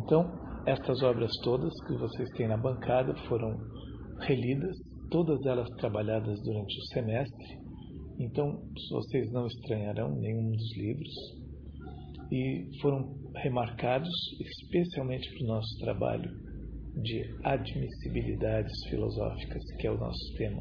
Então, estas obras todas que vocês têm na bancada foram relidas, todas elas trabalhadas durante o semestre. Então, vocês não estranharão nenhum dos livros. E foram remarcados especialmente para o nosso trabalho de admissibilidades filosóficas, que é o nosso tema.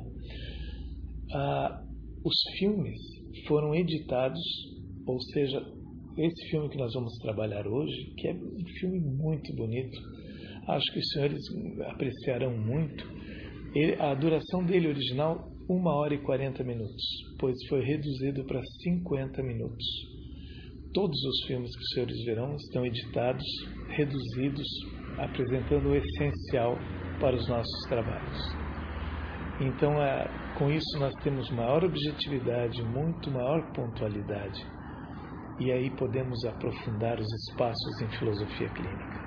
Os filmes foram editados, ou seja, esse filme que nós vamos trabalhar hoje, que é um filme muito bonito, acho que os senhores apreciarão muito. A duração dele original, 1h40, pois foi reduzido para 50 minutos. Todos os filmes que os senhores verão estão editados, reduzidos, apresentando o essencial para os nossos trabalhos. Então, com isso nós temos maior objetividade, muito maior pontualidade. E aí podemos aprofundar os espaços em filosofia clínica.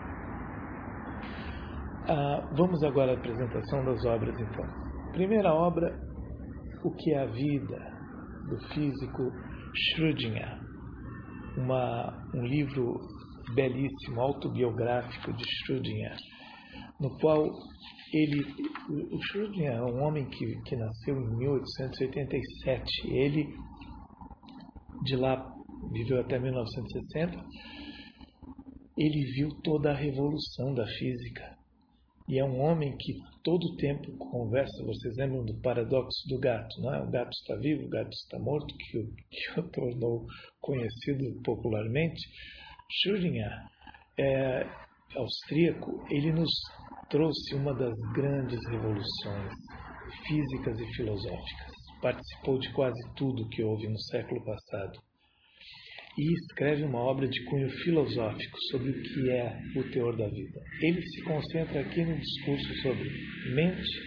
Vamos agora à apresentação das obras, então. Primeira obra, O que é a Vida, do físico Schrödinger. Um livro belíssimo, autobiográfico de Schrödinger, no qual o Schrödinger é um homem que nasceu em 1887. Ele, de lá, viveu até 1960. Ele viu toda a revolução da física. E é um homem que todo o tempo conversa. Vocês lembram do paradoxo do gato, não é? O gato está vivo, o gato está morto, que o tornou conhecido popularmente. Schrödinger, austríaco, ele nos trouxe uma das grandes revoluções físicas e filosóficas. Participou de quase tudo que houve no século passado. E escreve uma obra de cunho filosófico sobre o que é o teor da vida. Ele se concentra aqui no discurso sobre mente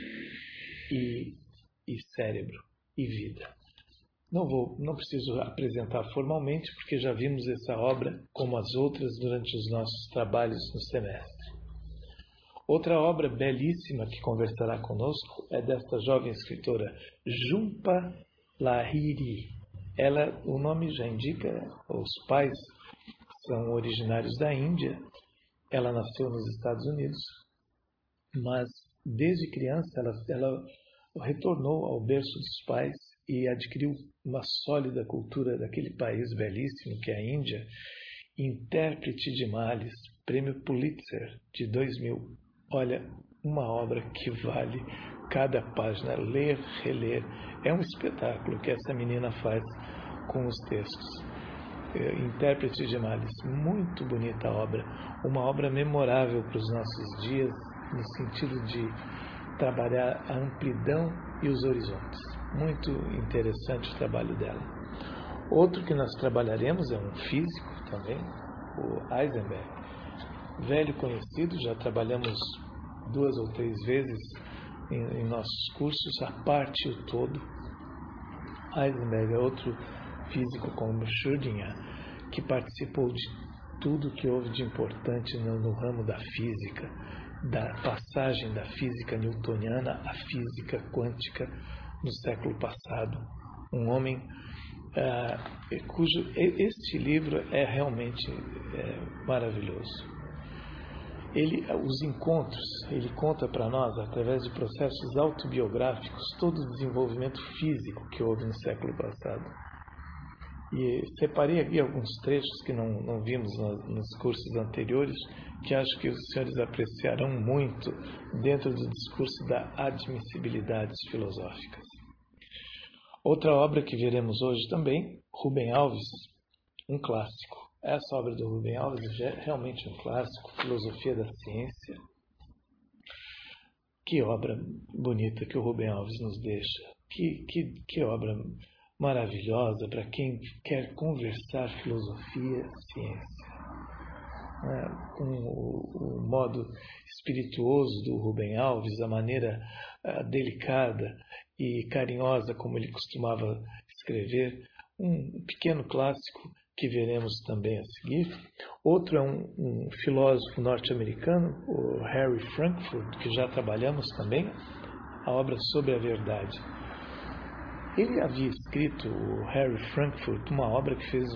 e cérebro e vida. Não preciso apresentar formalmente, porque já vimos essa obra, como as outras, durante os nossos trabalhos no semestre. Outra obra belíssima que conversará conosco é desta jovem escritora, Jhumpa Lahiri. O nome já indica, os pais são originários da Índia. Ela nasceu nos Estados Unidos, mas desde criança ela retornou ao berço dos pais e adquiriu uma sólida cultura daquele país belíssimo que é a Índia. Intérprete de Males, Prêmio Pulitzer de 2000. Olha, uma obra que vale cada página, ler, reler. É um espetáculo que essa menina faz com os textos. Intérprete de Males, muito bonita obra, uma obra memorável para os nossos dias, no sentido de trabalhar a amplidão e os horizontes. Muito interessante o trabalho dela. Outro que nós trabalharemos é um físico também, o Heisenberg. Velho conhecido, já trabalhamos 2 ou 3 vezes em nossos cursos, a parte e o todo. Heisenberg é outro físico como Schrödinger, que participou de tudo que houve de importante no ramo da física, da passagem da física newtoniana à física quântica no século passado. Um homem este livro é realmente maravilhoso. Os encontros, ele conta para nós, através de processos autobiográficos, todo o desenvolvimento físico que houve no século passado. E separei aqui alguns trechos que não vimos nos cursos anteriores, que acho que os senhores apreciarão muito dentro do discurso da admissibilidades filosóficas. Outra obra que veremos hoje também, Rubem Alves, um clássico. Essa obra do Rubem Alves é realmente um clássico, Filosofia da Ciência. Que obra bonita que o Rubem Alves nos deixa. Que obra maravilhosa para quem quer conversar filosofia, ciência. Com o modo espirituoso do Rubem Alves, a maneira delicada e carinhosa como ele costumava escrever, um pequeno clássico que veremos também a seguir. Outro é um filósofo norte-americano, o Harry Frankfurt, que já trabalhamos também, a obra Sobre a Verdade. Ele havia escrito, o Harry Frankfurt, uma obra que fez um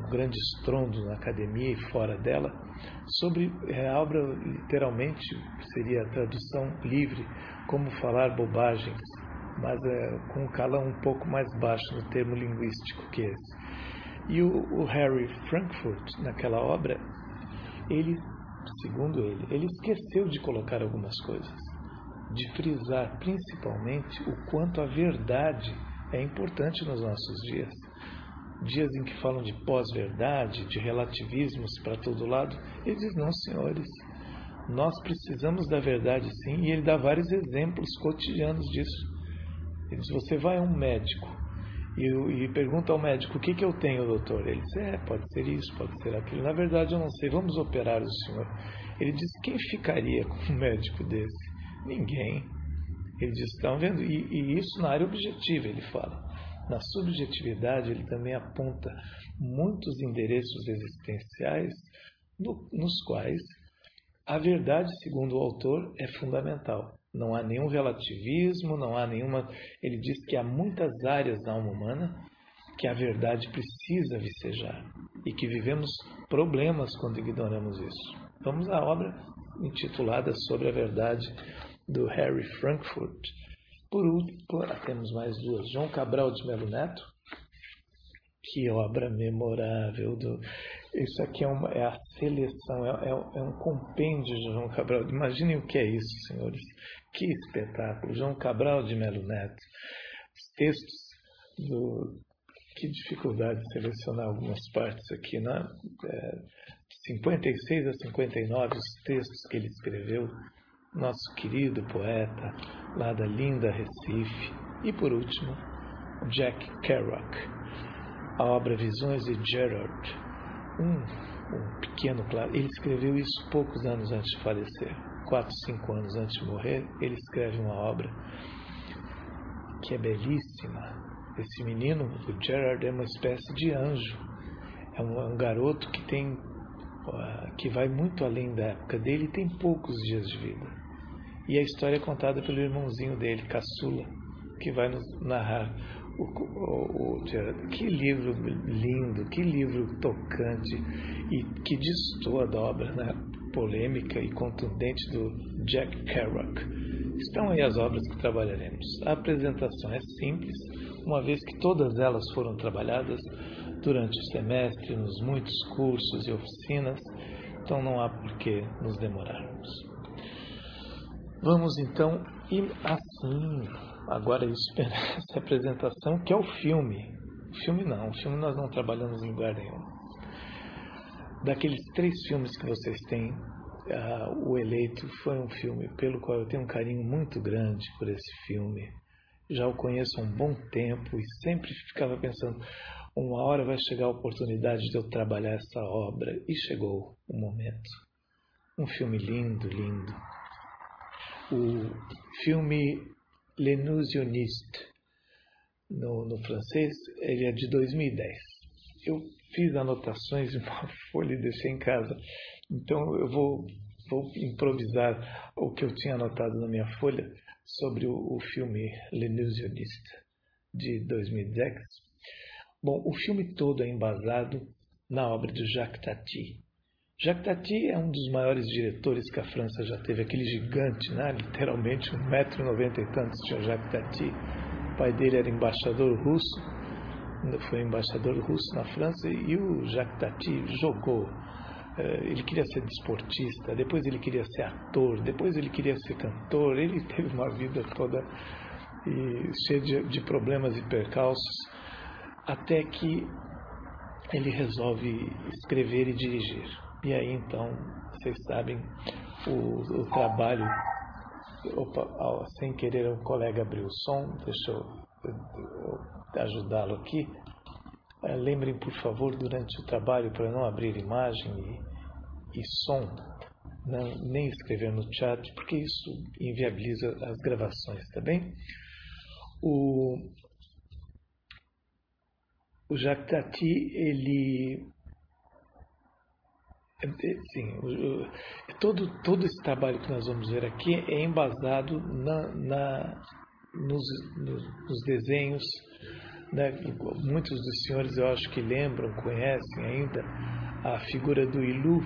grande estrondo na academia e fora dela, sobre a obra, literalmente, seria a tradução livre, como falar bobagens, mas com um calão um pouco mais baixo no termo linguístico que esse. E o Harry Frankfurt, naquela obra, ele, segundo ele esqueceu de colocar algumas coisas, de frisar principalmente o quanto a verdade é importante nos nossos dias. Dias em que falam de pós-verdade, de relativismos para todo lado. Ele diz, não, senhores, nós precisamos da verdade sim, e ele dá vários exemplos cotidianos disso. Ele diz, você vai a um médico e pergunta ao médico, o que eu tenho, doutor? Ele diz, pode ser isso, pode ser aquilo. Na verdade, eu não sei, vamos operar o senhor. Ele diz, quem ficaria com um médico desse? Ninguém. Ele diz, estão vendo? E isso na área objetiva, ele fala. Na subjetividade, ele também aponta muitos endereços existenciais nos quais a verdade, segundo o autor, é fundamental. Não há nenhum relativismo, não há nenhuma... Ele diz que há muitas áreas da alma humana que a verdade precisa vicejar e que vivemos problemas quando ignoramos isso. Vamos à obra intitulada Sobre a Verdade, do Harry Frankfurt. Por último, temos mais duas. João Cabral de Melo Neto. Que obra memorável. Isso aqui é a seleção, é um compêndio de João Cabral. Imaginem o que é isso, senhores. Que espetáculo. João Cabral de Melo Neto. Os textos Que dificuldade de selecionar algumas partes aqui, né? 56 a 59, os textos que ele escreveu. Nosso querido poeta, lá da linda Recife. E por último, Jack Kerouac, a obra Visões de Gerard. Um pequeno claro. Ele escreveu isso poucos anos antes de falecer, 4, 5 anos antes de morrer. Ele escreve uma obra que é belíssima. Esse menino, o Gerard, é uma espécie de anjo. É um garoto que vai muito além da época dele e tem poucos dias de vida. E a história é contada pelo irmãozinho dele, Caçula, que vai nos narrar o Gerard. Que livro lindo, que livro tocante e que destoa da obra, né, polêmica e contundente do Jack Kerouac. Estão aí as obras que trabalharemos. A apresentação é simples, uma vez que todas elas foram trabalhadas durante o semestre, nos muitos cursos e oficinas, então não há por que nos demorarmos. Vamos então ir assim, agora esperar essa apresentação, que é o filme. O filme nós não trabalhamos em lugar nenhum. Daqueles 3 filmes que vocês têm, O Eleito foi um filme pelo qual eu tenho um carinho muito grande por esse filme. Já o conheço há um bom tempo e sempre ficava pensando, uma hora vai chegar a oportunidade de eu trabalhar essa obra. E chegou o momento. Um filme lindo, lindo. O filme L'Illusionniste, no francês, ele é de 2010. Eu fiz anotações em uma folha e deixei em casa. Então eu vou improvisar o que eu tinha anotado na minha folha sobre o filme L'Illusionniste, de 2010. Bom, o filme todo é embasado na obra de Jacques Tati. Jacques Tati é um dos maiores diretores que a França já teve, aquele gigante, né? Literalmente 1,90 m e tantos tinha Jacques Tati. O pai dele era embaixador russo, foi embaixador russo na França, e o Jacques Tati jogou. Ele queria ser desportista, depois ele queria ser ator, depois ele queria ser cantor. Ele teve uma vida toda cheia de problemas e percalços, até que ele resolve escrever e dirigir. E aí então, vocês sabem, o trabalho... Opa, sem querer um colega abriu o som, deixa eu ajudá-lo aqui. Lembrem, por favor, durante o trabalho, para não abrir imagem e som, nem escrever no chat, porque isso inviabiliza as gravações, tá bem? O Jacques Tati, ele... todo esse trabalho que nós vamos ver aqui é embasado nos desenhos né? Muitos dos senhores eu acho que lembram, conhecem ainda a figura do Ilu,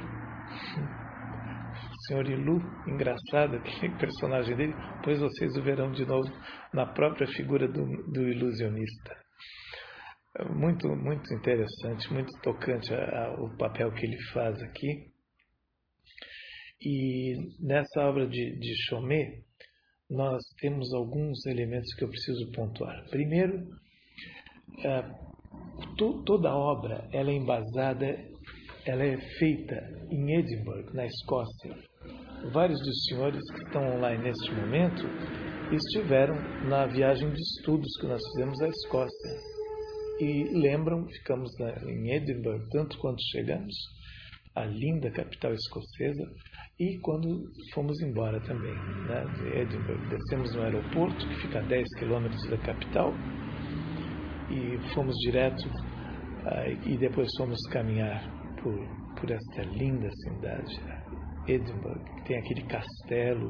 o senhor Ilu, engraçado aquele personagem dele, pois vocês o verão de novo na própria figura do ilusionista. Muito, muito interessante, muito tocante o papel que ele faz aqui. E nessa obra de Chomet, nós temos alguns elementos que eu preciso pontuar. Primeiro, toda a obra ela é embasada, ela é feita em Edinburgh, na Escócia. Vários dos senhores que estão online neste momento estiveram na viagem de estudos que nós fizemos à Escócia. E lembram, ficamos em Edinburgh tanto quanto chegamos, a linda capital escocesa, e quando fomos embora também, né, de Edinburgh. Descemos no aeroporto, que fica a 10 quilômetros da capital, e fomos direto, e depois fomos caminhar por esta linda cidade, Edinburgh, que tem aquele castelo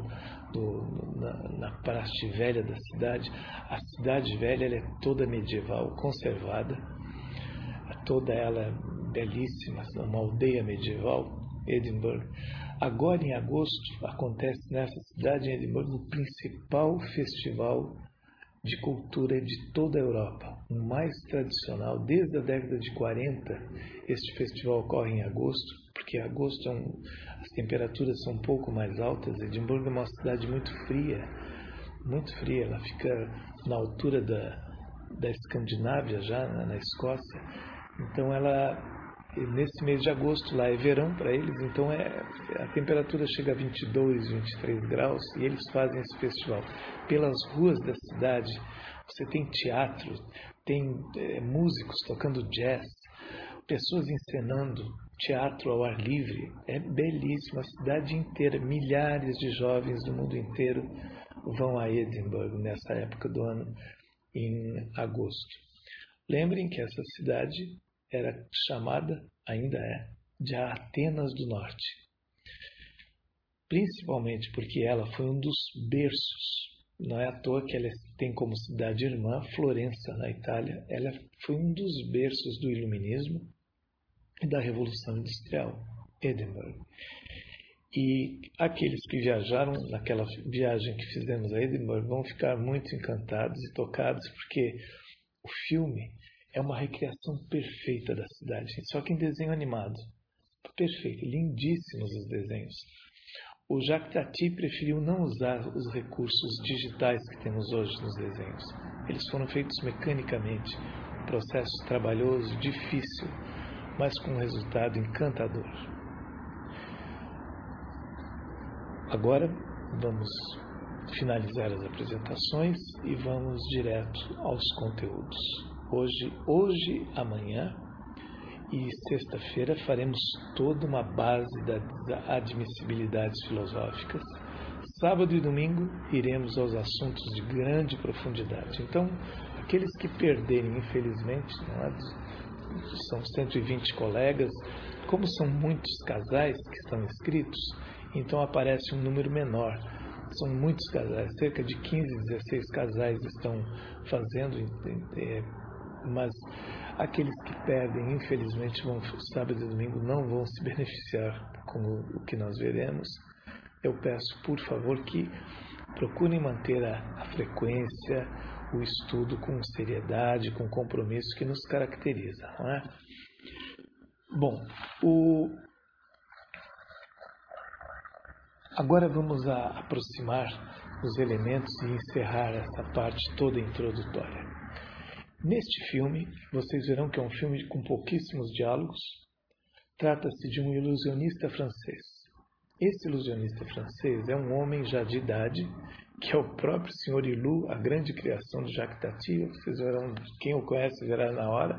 na parte velha da cidade. A cidade velha ela é toda medieval, conservada, toda ela belíssima, uma aldeia medieval, Edinburgh. Agora, em agosto, acontece nessa cidade, em Edinburgh, o principal festival de cultura de toda a Europa, o mais tradicional. Desde a década de 40, este festival ocorre em agosto, porque em agosto as temperaturas são um pouco mais altas. Edimburgo é uma cidade muito fria, ela fica na altura da Escandinávia, já na Escócia. Então nesse mês de agosto lá é verão para eles, então a temperatura chega a 22, 23 graus, e eles fazem esse festival. Pelas ruas da cidade você tem teatro, tem músicos tocando jazz, pessoas encenando, teatro ao ar livre. É belíssimo, a cidade inteira, milhares de jovens do mundo inteiro vão a Edimburgo nessa época do ano, em agosto. Lembrem que essa cidade era chamada, ainda é, de Atenas do Norte, principalmente porque ela foi um dos berços. Não é à toa que ela tem como cidade irmã Florença, na Itália. Ela foi um dos berços do Iluminismo e da Revolução Industrial, Edimburgo. E aqueles que viajaram naquela viagem que fizemos a Edimburgo vão ficar muito encantados e tocados, porque o filme é uma recriação perfeita da cidade, só que em desenho animado. Perfeito, lindíssimos os desenhos. O Jacques Tati preferiu não usar os recursos digitais que temos hoje nos desenhos. Eles foram feitos mecanicamente, um processo trabalhoso, difícil, mas com um resultado encantador. Agora vamos finalizar as apresentações e vamos direto aos conteúdos. Hoje, amanhã e sexta-feira faremos toda uma base das admissibilidades filosóficas. Sábado e domingo iremos aos assuntos de grande profundidade. Então, aqueles que perderem, infelizmente, são 120 colegas, como são muitos casais que estão inscritos, então aparece um número menor. São muitos casais, cerca de 15, 16 casais estão fazendo, mas aqueles que perdem, infelizmente, sábado e domingo não vão se beneficiar com o que nós veremos. Eu peço, por favor, que procurem manter a frequência, o estudo com seriedade, com compromisso que nos caracteriza, não é? Bom, agora vamos aproximar os elementos e encerrar essa parte toda introdutória. Neste filme, vocês verão que é um filme com pouquíssimos diálogos. Trata-se de um ilusionista francês. Esse ilusionista francês é um homem já de idade, que é o próprio Sr. Ilu, a grande criação de Jacques Tati. Vocês verão, quem o conhece verá na hora.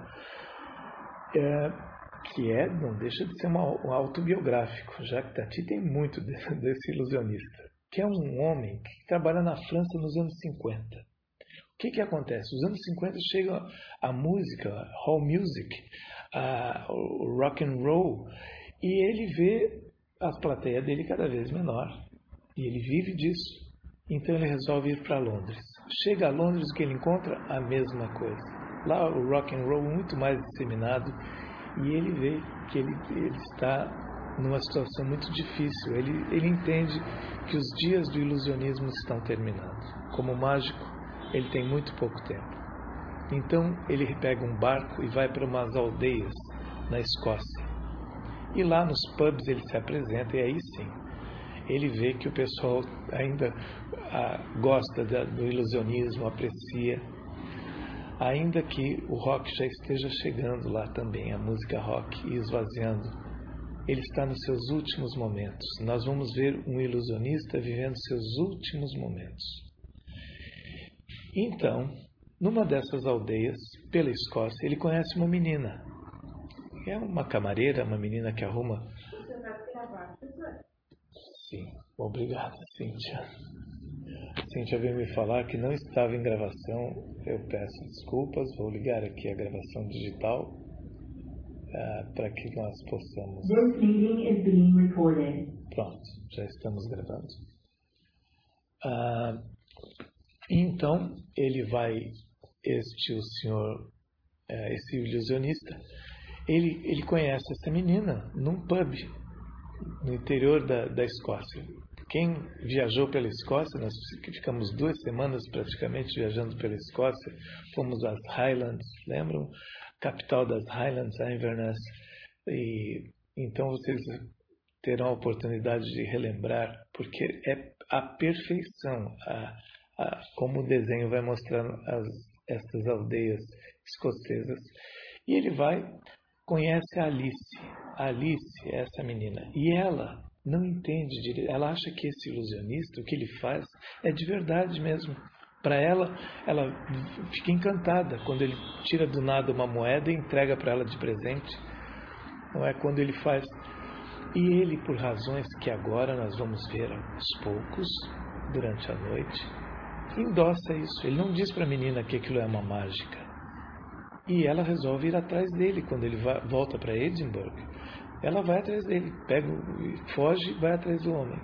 Que não deixa de ser um autobiográfico. Jacques Tati tem muito desse ilusionista, que é um homem que trabalha na França nos anos 50. O que acontece? Os anos 50 chega a música, hall music, o rock and roll, e ele vê a plateia dele cada vez menor. E ele vive disso. Então ele resolve ir para Londres. Chega a Londres, o que ele encontra? A mesma coisa. Lá o rock and roll muito mais disseminado, e ele vê que ele está numa situação muito difícil. Ele entende que os dias do ilusionismo estão terminando. Como mágico, ele tem muito pouco tempo. Então ele pega um barco e vai para umas aldeias na Escócia. E lá nos pubs ele se apresenta, e aí sim, ele vê que o pessoal ainda gosta do ilusionismo, aprecia, ainda que o rock já esteja chegando lá também, a música rock, e esvaziando. Ele está nos seus últimos momentos. Nós vamos ver um ilusionista vivendo seus últimos momentos. Então, numa dessas aldeias, pela Escócia, ele conhece uma menina. É uma camareira, uma menina que arruma... Você vai gravar, professor? Sim, obrigado, Cíntia. Cíntia veio me falar que não estava em gravação. Eu peço desculpas, vou ligar aqui a gravação digital para que nós possamos... This meeting is being recorded. Pronto, já estamos gravando. Então, ele vai, o senhor, esse ilusionista, ele conhece essa menina num pub no interior da Escócia. Quem viajou pela Escócia, nós ficamos 2 semanas praticamente viajando pela Escócia, fomos às Highlands, lembram? Capital das Highlands, Inverness, e então vocês terão a oportunidade de relembrar, porque é a perfeição, como o desenho vai mostrando estas aldeias escocesas. E ele conhece a Alice. A Alice é essa menina, e ela não entende direito, ela acha que esse ilusionista, o que ele faz, é de verdade mesmo. Para ela fica encantada quando ele tira do nada uma moeda e entrega para ela de presente. Não é quando ele faz. E ele, por razões que agora nós vamos ver aos poucos, durante a noite, endossa isso. Ele não diz para a menina que aquilo é uma mágica. E ela resolve ir atrás dele quando ele volta para Edimburgo. Ela vai atrás dele, foge e vai atrás do homem.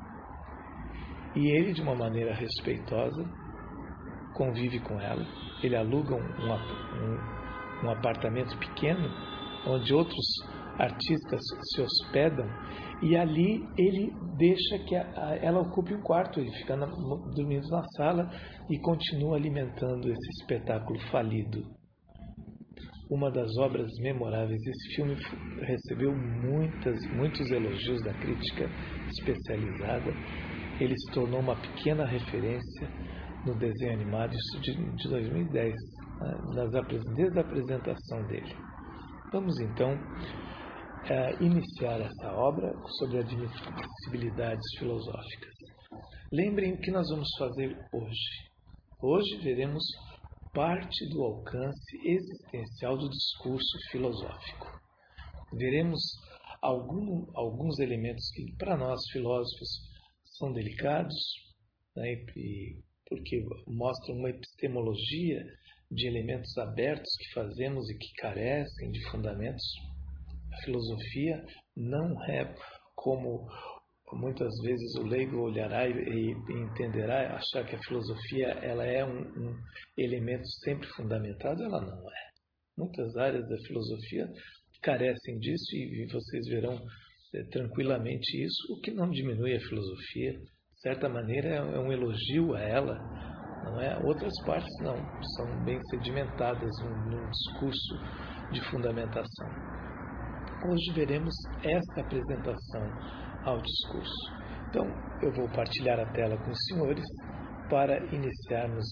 E ele, de uma maneira respeitosa, convive com ela. Ele aluga um apartamento pequeno onde outros artistas se hospedam, e ali ele deixa que ela ocupe um quarto. Ele fica dormindo na sala e continua alimentando esse espetáculo falido. Uma das obras memoráveis. Esse filme recebeu muitos elogios da crítica especializada. Ele se tornou uma pequena referência no desenho animado, isso de 2010, desde a apresentação dele. Vamos então iniciar essa obra sobre admissibilidades filosóficas. Lembrem o que nós vamos fazer hoje. Hoje veremos parte do alcance existencial do discurso filosófico. Veremos alguns elementos que, para nós filósofos, são delicados, né, porque mostram uma epistemologia de elementos abertos que fazemos e que carecem de fundamentos. A filosofia não é como muitas vezes o leigo olhará e entenderá, achar que a filosofia ela é um elemento sempre fundamentado. Ela não é. Muitas áreas da filosofia carecem disso, e vocês verão tranquilamente isso, o que não diminui a filosofia. De certa maneira é um elogio a ela, não é? Outras partes não, são bem sedimentadas num discurso de fundamentação. Hoje veremos esta apresentação ao discurso. Então, eu vou partilhar a tela com os senhores para iniciarmos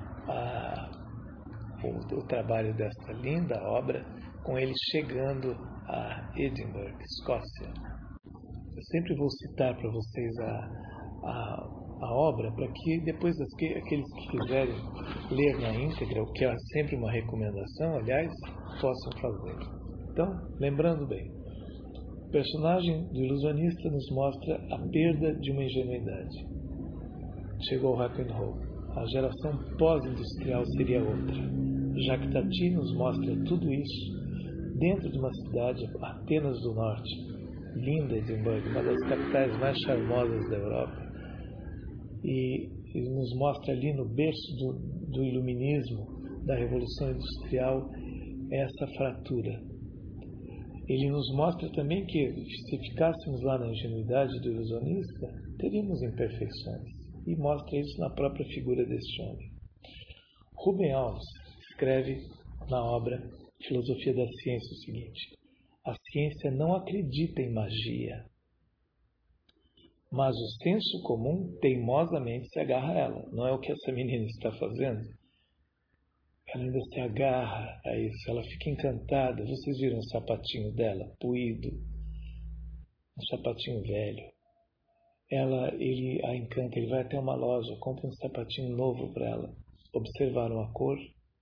o trabalho desta linda obra, com ele chegando a Edimburgo, Escócia. Eu sempre vou citar para vocês a obra, para que depois aqueles que quiserem ler na íntegra, o que é sempre uma recomendação, aliás, possam fazer. Então, lembrando bem, o personagem do ilusionista nos mostra a perda de uma ingenuidade. Chegou o rock and roll. A geração pós-industrial seria outra. Jacques Tati nos mostra tudo isso dentro de uma cidade apenas do norte, linda Edimburgo, uma das capitais mais charmosas da Europa, e nos mostra ali no berço do iluminismo da Revolução Industrial é essa fratura. Ele nos mostra também que, se ficássemos lá na ingenuidade do ilusionista, teríamos imperfeições, e mostra isso na própria figura deste homem. Rubem Alves escreve na obra Filosofia da Ciência o seguinte: a ciência não acredita em magia, mas o senso comum teimosamente se agarra a ela. Não é o que essa menina está fazendo? Ela ainda se agarra a isso, ela fica encantada. Vocês viram o sapatinho dela, puído, um sapatinho velho. Ele a encanta, ele vai até uma loja, compra um sapatinho novo para ela. Observaram a cor?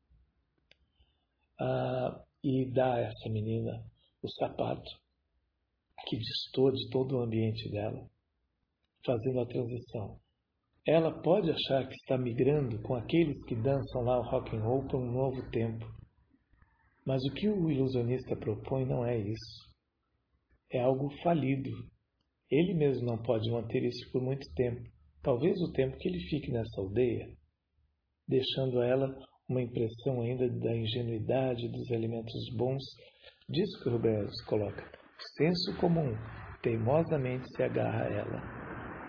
E dá a essa menina o sapato que destoa de todo o ambiente dela, fazendo a transição. Ela pode achar que está migrando com aqueles que dançam lá o rock and roll para um novo tempo. Mas o que o ilusionista propõe não é isso. É algo falido. Ele mesmo não pode manter isso por muito tempo. Talvez o tempo que ele fique nessa aldeia, deixando a ela uma impressão ainda da ingenuidade dos elementos bons. Disso que o Rubem Alves coloca. O senso comum teimosamente se agarra a ela.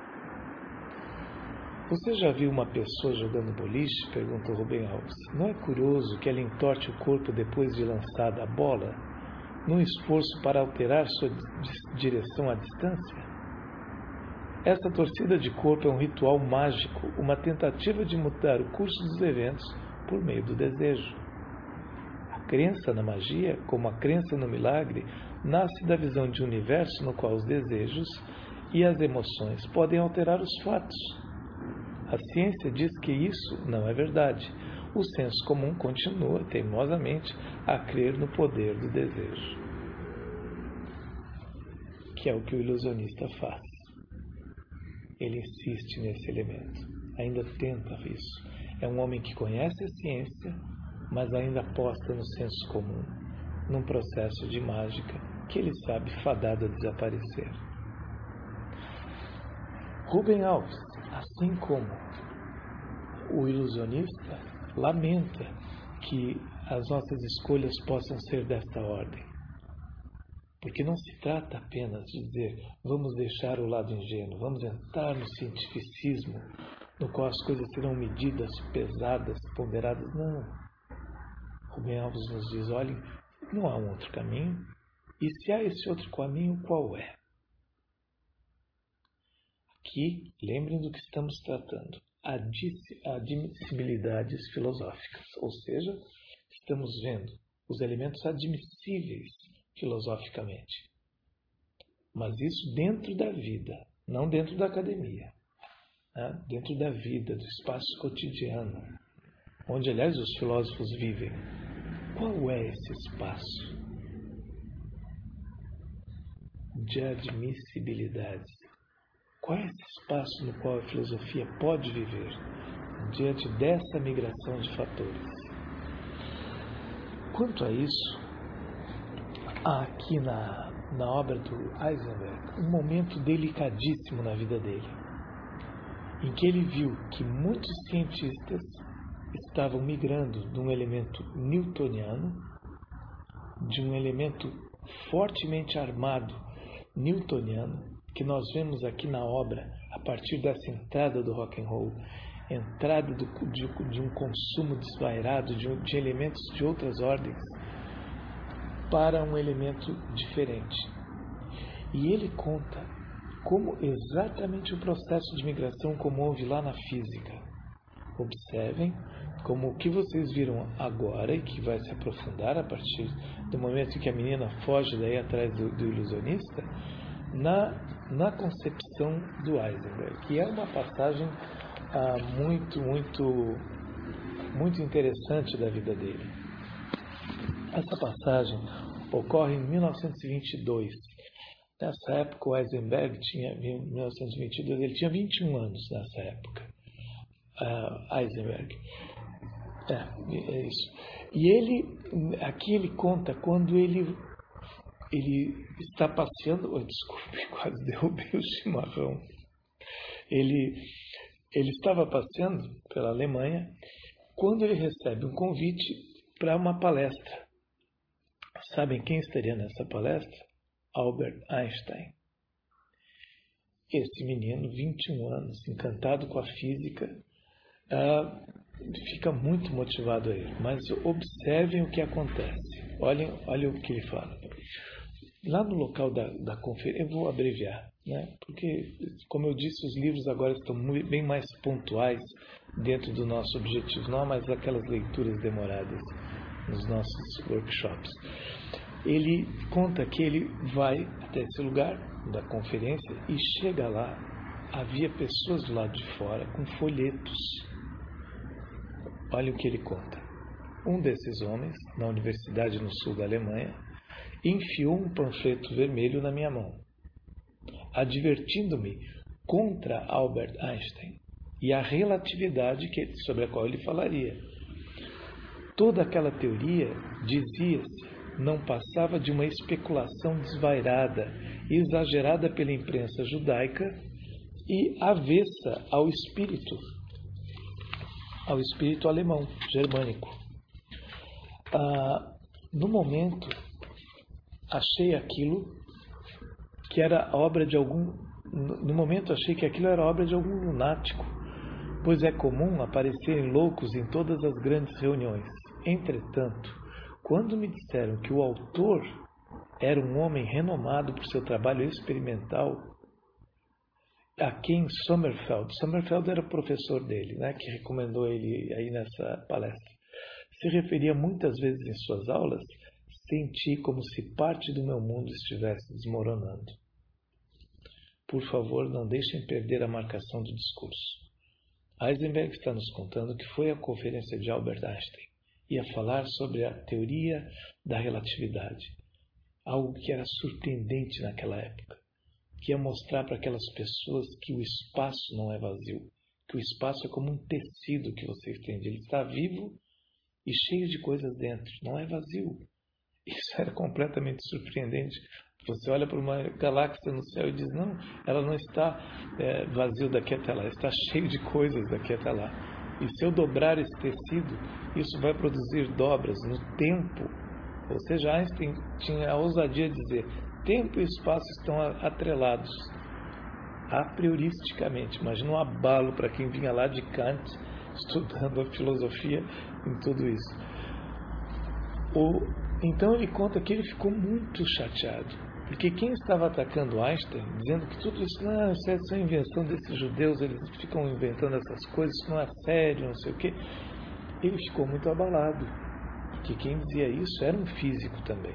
Você já viu uma pessoa jogando boliche? Perguntou Rubem Alves. Não é curioso que ela entorte o corpo depois de lançada a bola, num esforço para alterar sua direção à distância? Essa torcida de corpo é um ritual mágico, uma tentativa de mudar o curso dos eventos por meio do desejo. A crença na magia, como a crença no milagre, nasce da visão de um universo no qual os desejos e as emoções podem alterar os fatos. A ciência diz que isso não é verdade. O senso comum continua teimosamente a crer no poder do desejo, que é o que o ilusionista faz. Ele insiste nesse elemento, ainda tenta isso. É um homem que conhece a ciência, mas ainda aposta no senso comum, num processo de mágica que ele sabe fadado a desaparecer. Rubem Alves, assim como o ilusionista, lamenta que as nossas escolhas possam ser desta ordem. Porque não se trata apenas de dizer, vamos deixar o lado ingênuo, vamos entrar no cientificismo, no qual as coisas serão medidas, pesadas, ponderadas. Não. Rubem Alves nos diz, olhem, não há um outro caminho, e se há esse outro caminho, qual é? Aqui, lembrem do que estamos tratando, admissibilidades filosóficas, ou seja, estamos vendo os elementos admissíveis filosoficamente. Mas isso dentro da vida, não dentro da academia, né? Dentro da vida, do espaço cotidiano, onde, aliás, os filósofos vivem. Qual é esse espaço de admissibilidades? Qual é esse espaço no qual a filosofia pode viver diante dessa migração de fatores? Quanto a isso, há aqui na obra do Heisenberg um momento delicadíssimo na vida dele, em que ele viu que muitos cientistas estavam migrando de um elemento newtoniano, de um elemento fortemente armado newtoniano, que nós vemos aqui na obra, a partir dessa entrada do rock and roll, entrada de um consumo desvairado de elementos de outras ordens para um elemento diferente. E ele conta como exatamente o processo de migração como houve lá na física. Observem como o que vocês viram agora e que vai se aprofundar a partir do momento em que a menina foge daí atrás do ilusionista, na concepção do Heisenberg, que é uma passagem muito interessante da vida dele. Essa passagem ocorre em 1922. Nessa época, o Heisenberg em 1922, ele tinha 21 anos nessa época. Heisenberg. É isso. E aqui ele conta quando ele está passeando. Desculpe, quase derrubei o chimarrão. Ele estava passeando pela Alemanha quando ele recebe um convite para uma palestra. Sabem quem estaria nessa palestra? Albert Einstein. Esse menino, 21 anos, encantado com a física, fica muito motivado a ir. Mas observem o que acontece. Olhem o que ele fala. Lá no local da conferência, eu vou abreviar, né? Porque, como eu disse, os livros agora estão bem mais pontuais dentro do nosso objetivo. Não há mais aquelas leituras demoradas nos nossos workshops. Ele conta que ele vai até esse lugar da conferência e chega lá, havia pessoas do lado de fora com folhetos. Olha o que ele conta. Um desses homens, na universidade no sul da Alemanha, enfiou um panfleto vermelho na minha mão, advertindo-me contra Albert Einstein e a relatividade sobre a qual ele falaria. Toda aquela teoria, dizia-se, não passava de uma especulação desvairada, exagerada pela imprensa judaica e avessa ao espírito alemão, germânico. No momento, achei aquilo que era obra de algum... No momento, achei que aquilo era obra de algum lunático, pois é comum aparecerem loucos em todas as grandes reuniões. Entretanto, quando me disseram que o autor era um homem renomado por seu trabalho experimental, a quem Sommerfeld era o professor dele, né, que recomendou ele aí nessa palestra, se referia muitas vezes em suas aulas, senti como se parte do meu mundo estivesse desmoronando. Por favor, não deixem perder a marcação do discurso. Heisenberg está nos contando que foi à conferência de Albert Einstein. Ia falar sobre a teoria da relatividade, algo que era surpreendente naquela época, que ia mostrar para aquelas pessoas que o espaço não é vazio, que o espaço é como um tecido que você estende, ele está vivo e cheio de coisas dentro, não é vazio. Isso era completamente surpreendente. Você olha para uma galáxia no céu e diz, não, ela não está vazio daqui até lá, está cheio de coisas daqui até lá. E se eu dobrar esse tecido, isso vai produzir dobras no tempo. Ou seja, Einstein tinha a ousadia de dizer, tempo e espaço estão atrelados, a prioristicamente. Imagina um abalo para quem vinha lá de Kant, estudando a filosofia em tudo isso. Então ele conta que ele ficou muito chateado, porque quem estava atacando Einstein, dizendo que tudo isso, não, isso é só invenção desses judeus, eles ficam inventando essas coisas, isso não é sério, não sei o quê, ele ficou muito abalado, porque quem dizia isso era um físico também.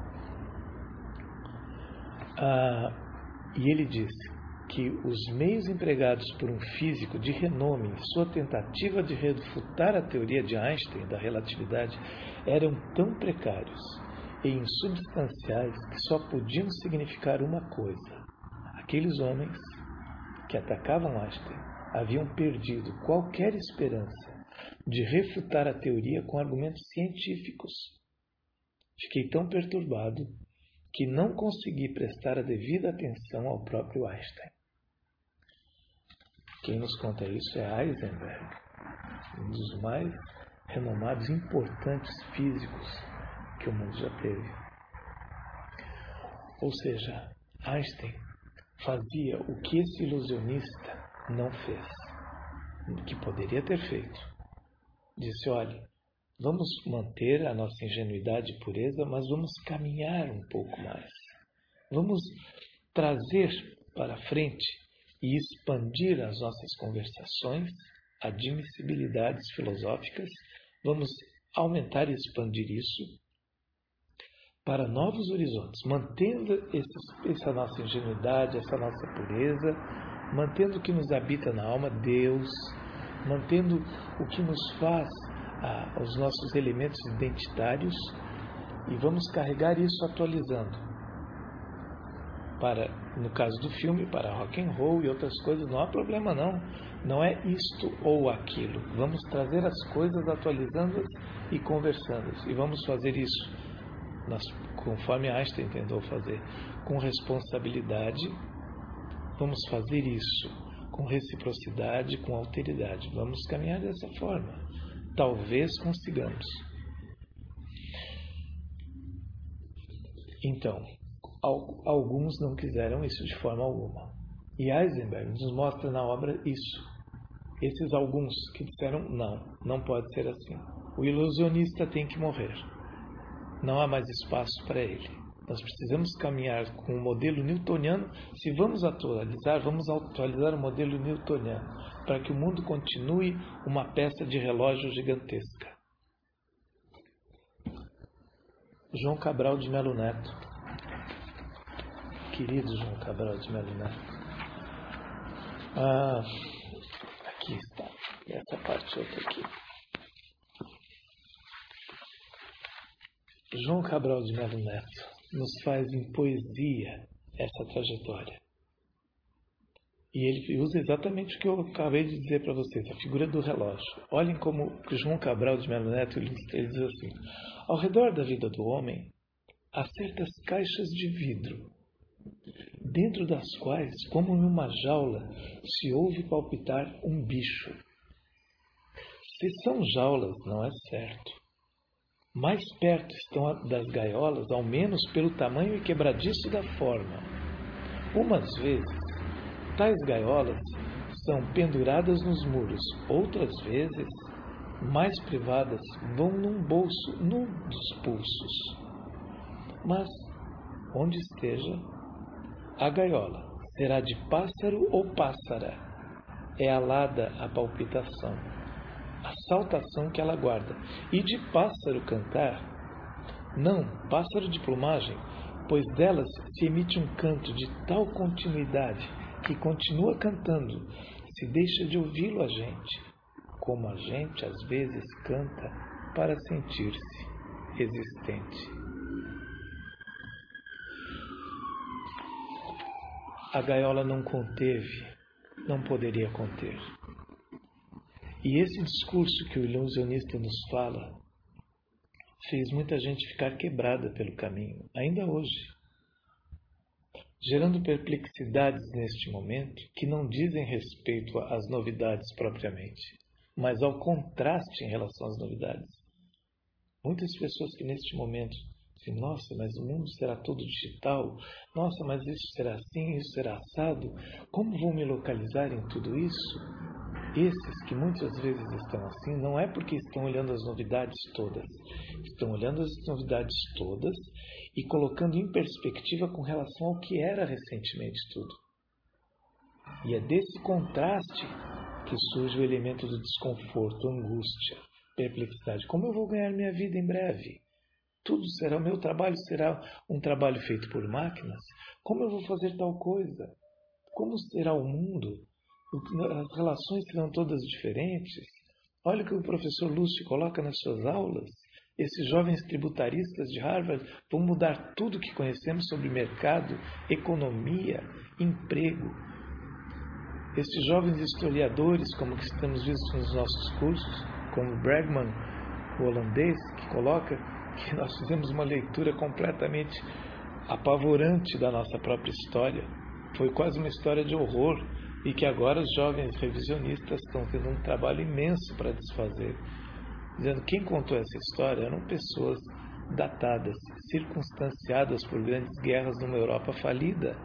E ele disse que os meios empregados por um físico de renome em sua tentativa de refutar a teoria de Einstein da relatividade eram tão precários e insubstanciais que só podiam significar uma coisa. Aqueles homens que atacavam Einstein haviam perdido qualquer esperança de refutar a teoria com argumentos científicos. Fiquei tão perturbado que não consegui prestar a devida atenção ao próprio Einstein. Quem nos conta isso é Heisenberg, um dos mais renomados e importantes físicos que o mundo já teve. Ou seja, Einstein fazia o que esse ilusionista não fez, que poderia ter feito. Disse, olha, vamos manter a nossa ingenuidade e pureza, mas vamos caminhar um pouco mais. Vamos trazer para frente e expandir as nossas conversações, admissibilidades filosóficas, vamos aumentar e expandir isso para novos horizontes, mantendo essa nossa ingenuidade, essa nossa pureza, mantendo o que nos habita na alma, Deus, mantendo o que nos faz os nossos elementos identitários, e vamos carregar isso atualizando. No caso do filme, para rock and roll e outras coisas, não há problema não. Não é isto ou aquilo. Vamos trazer as coisas, atualizando-as e conversando-as. E vamos fazer isso, conforme Einstein tentou fazer, com responsabilidade. Vamos fazer isso com reciprocidade, com alteridade. Vamos caminhar dessa forma. Talvez consigamos. Então, alguns não quiseram isso de forma alguma. E Heisenberg nos mostra na obra isso. Esses alguns que disseram não pode ser assim. O ilusionista tem que morrer. Não há mais espaço para ele. Nós precisamos caminhar com o modelo newtoniano. Se vamos atualizar o modelo newtoniano para que o mundo continue uma peça de relógio gigantesca. João Cabral de Melo Neto. Querido João Cabral de Melo Neto. Aqui está. Essa parte outra aqui. João Cabral de Melo Neto nos faz em poesia essa trajetória. E ele usa exatamente o que eu acabei de dizer para vocês, a figura do relógio. Olhem como João Cabral de Melo Neto ele diz assim: ao redor da vida do homem há certas caixas de vidro, dentro das quais, como em uma jaula, se ouve palpitar um bicho. Se são jaulas, não é certo. Mais perto estão das gaiolas, ao menos pelo tamanho e quebradiço da forma. Umas vezes, tais gaiolas são penduradas nos muros, outras vezes, mais privadas, vão num bolso, num dos pulsos. Mas, onde esteja, a gaiola será de pássaro ou pássara. É alada a palpitação, a saltação que ela guarda. E de pássaro cantar? Não, pássaro de plumagem, pois delas se emite um canto de tal continuidade que continua cantando, se deixa de ouvi-lo a gente, como a gente às vezes canta para sentir-se existente. A gaiola não conteve, não poderia conter. E esse discurso que o ilusionista nos fala fez muita gente ficar quebrada pelo caminho, ainda hoje, gerando perplexidades neste momento que não dizem respeito às novidades propriamente, mas ao contraste em relação às novidades. Muitas pessoas que neste momento dizem: nossa, mas o mundo será todo digital, nossa, mas isso será assim, isso será assado, como vou me localizar em tudo isso? Esses que muitas vezes estão assim, não é porque estão olhando as novidades todas. Estão olhando as novidades todas e colocando em perspectiva com relação ao que era recentemente tudo. E é desse contraste que surge o elemento do desconforto, angústia, perplexidade. Como eu vou ganhar minha vida em breve? Tudo será, o meu trabalho será um trabalho feito por máquinas? Como eu vou fazer tal coisa? Como será o mundo? As relações serão todas diferentes. Olha o que o professor Lúcio coloca nas suas aulas. Esses jovens tributaristas de Harvard vão mudar tudo o que conhecemos sobre mercado, economia, emprego. Esses jovens historiadores, como que estamos vistos nos nossos cursos, como Bregman, o holandês, que coloca que nós fizemos uma leitura completamente apavorante da nossa própria história. Foi quase uma história de horror. E que agora os jovens revisionistas estão tendo um trabalho imenso para desfazer. Dizendo que quem contou essa história eram pessoas datadas, circunstanciadas por grandes guerras numa Europa falida.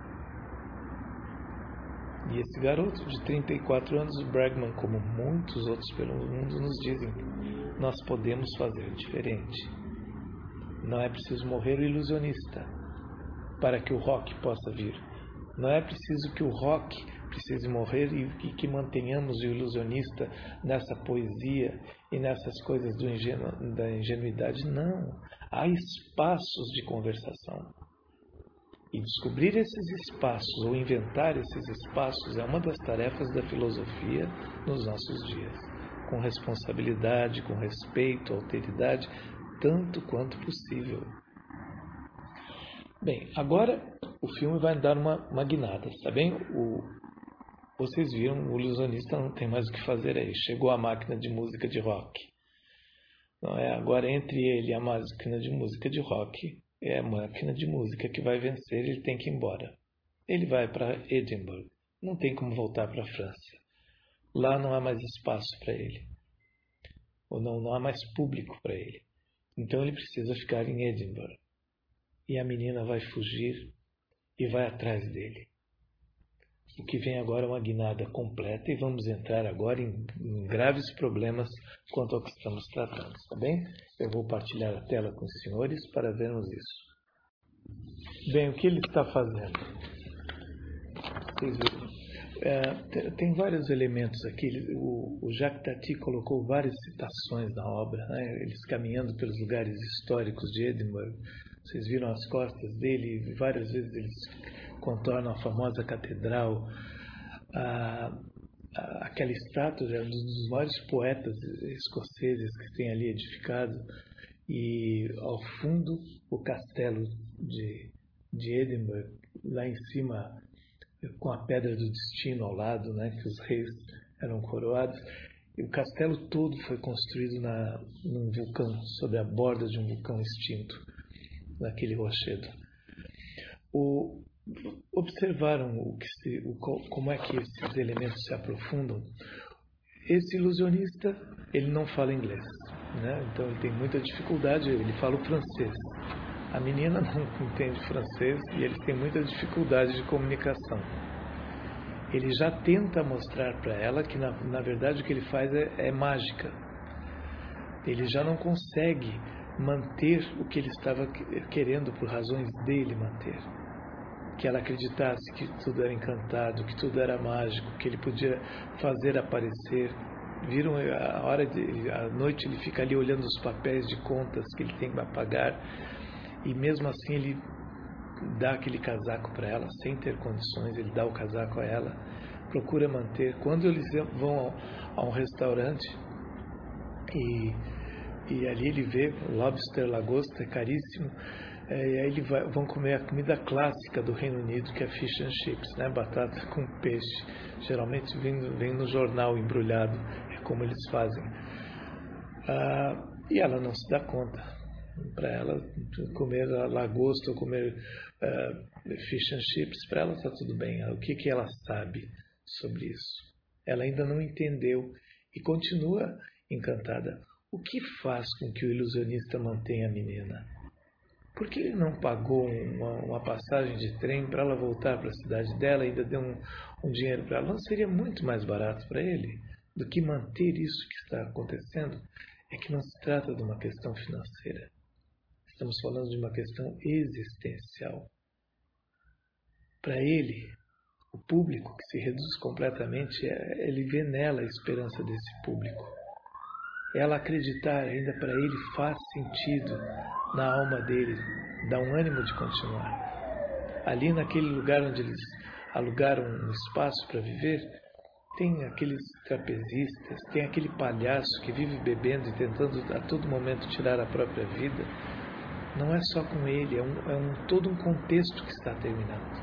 E esse garoto de 34 anos, Bregman, como muitos outros pelo mundo, nos dizem: nós podemos fazer diferente. Não é preciso morrer o ilusionista para que o rock possa vir. Não é preciso que o rock precise morrer e que mantenhamos o ilusionista nessa poesia e nessas coisas da ingenuidade. Não. Há espaços de conversação. E descobrir esses espaços ou inventar esses espaços é uma das tarefas da filosofia nos nossos dias. Com responsabilidade, com respeito, alteridade, tanto quanto possível. Bem, agora o filme vai dar uma guinada, tá bem? Vocês viram, o ilusionista não tem mais o que fazer aí. Chegou a máquina de música de rock. Não é? Agora, entre ele e a máquina de música de rock, é a máquina de música que vai vencer, ele tem que ir embora. Ele vai para Edinburgh. Não tem como voltar para a França. Lá não há mais espaço para ele. ou não há mais público para ele. Então ele precisa ficar em Edinburgh. E a menina vai fugir e vai atrás dele. O que vem agora é uma guinada completa e vamos entrar agora em graves problemas quanto ao que estamos tratando, tá bem? Eu vou partilhar a tela com os senhores para vermos isso. Bem, o que ele está fazendo? Vocês viram? Tem vários elementos aqui. O Jacques Tati colocou várias citações na obra, né? Eles caminhando pelos lugares históricos de Edimburgo. Vocês viram as costas dele, várias vezes eles contornam a famosa catedral, aquela estátua de um dos maiores poetas escoceses que tem ali edificado, e ao fundo o castelo de Edimburgo, lá em cima com a Pedra do Destino ao lado, né, que os reis eram coroados. E o castelo todo foi construído num vulcão, sobre a borda de um vulcão extinto, naquele rochedo. Observaram como é que esses elementos se aprofundam? Esse ilusionista, ele não fala inglês, né? Então ele tem muita dificuldade, ele fala o francês. A menina não entende francês e eles têm muita dificuldade de comunicação. Ele já tenta mostrar para ela que, na verdade, o que ele faz é mágica. Ele já não consegue manter o que ele estava querendo por razões dele manter. Que ela acreditasse que tudo era encantado, que tudo era mágico, que ele podia fazer aparecer. Viram à noite ele fica ali olhando os papéis de contas que ele tem para pagar. E mesmo assim ele dá aquele casaco para ela, sem ter condições, ele dá o casaco a ela, procura manter. Quando eles vão a um restaurante e ali ele vê lobster, lagosta, é caríssimo, e aí eles vão comer a comida clássica do Reino Unido, que é fish and chips, né? Batata com peixe, geralmente vem no jornal embrulhado, é como eles fazem. E ela não se dá conta. Para ela, comer lagosta ou comer fish and chips, para ela está tudo bem. O que ela sabe sobre isso? Ela ainda não entendeu e continua encantada. O que faz com que o ilusionista mantenha a menina? Por que ele não pagou uma passagem de trem para ela voltar para a cidade dela e ainda deu um dinheiro para ela? Não seria muito mais barato para ele do que manter isso que está acontecendo? É que não se trata de uma questão financeira. Estamos falando de uma questão existencial. Para ele, o público que se reduz completamente, ele vê nela a esperança desse público. Ela acreditar ainda para ele faz sentido na alma dele, dá um ânimo de continuar. Ali naquele lugar onde eles alugaram um espaço para viver, tem aqueles trapezistas, tem aquele palhaço que vive bebendo e tentando a todo momento tirar a própria vida. Não é só com ele, todo um contexto que está terminando.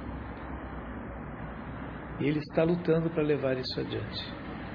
E ele está lutando para levar isso adiante.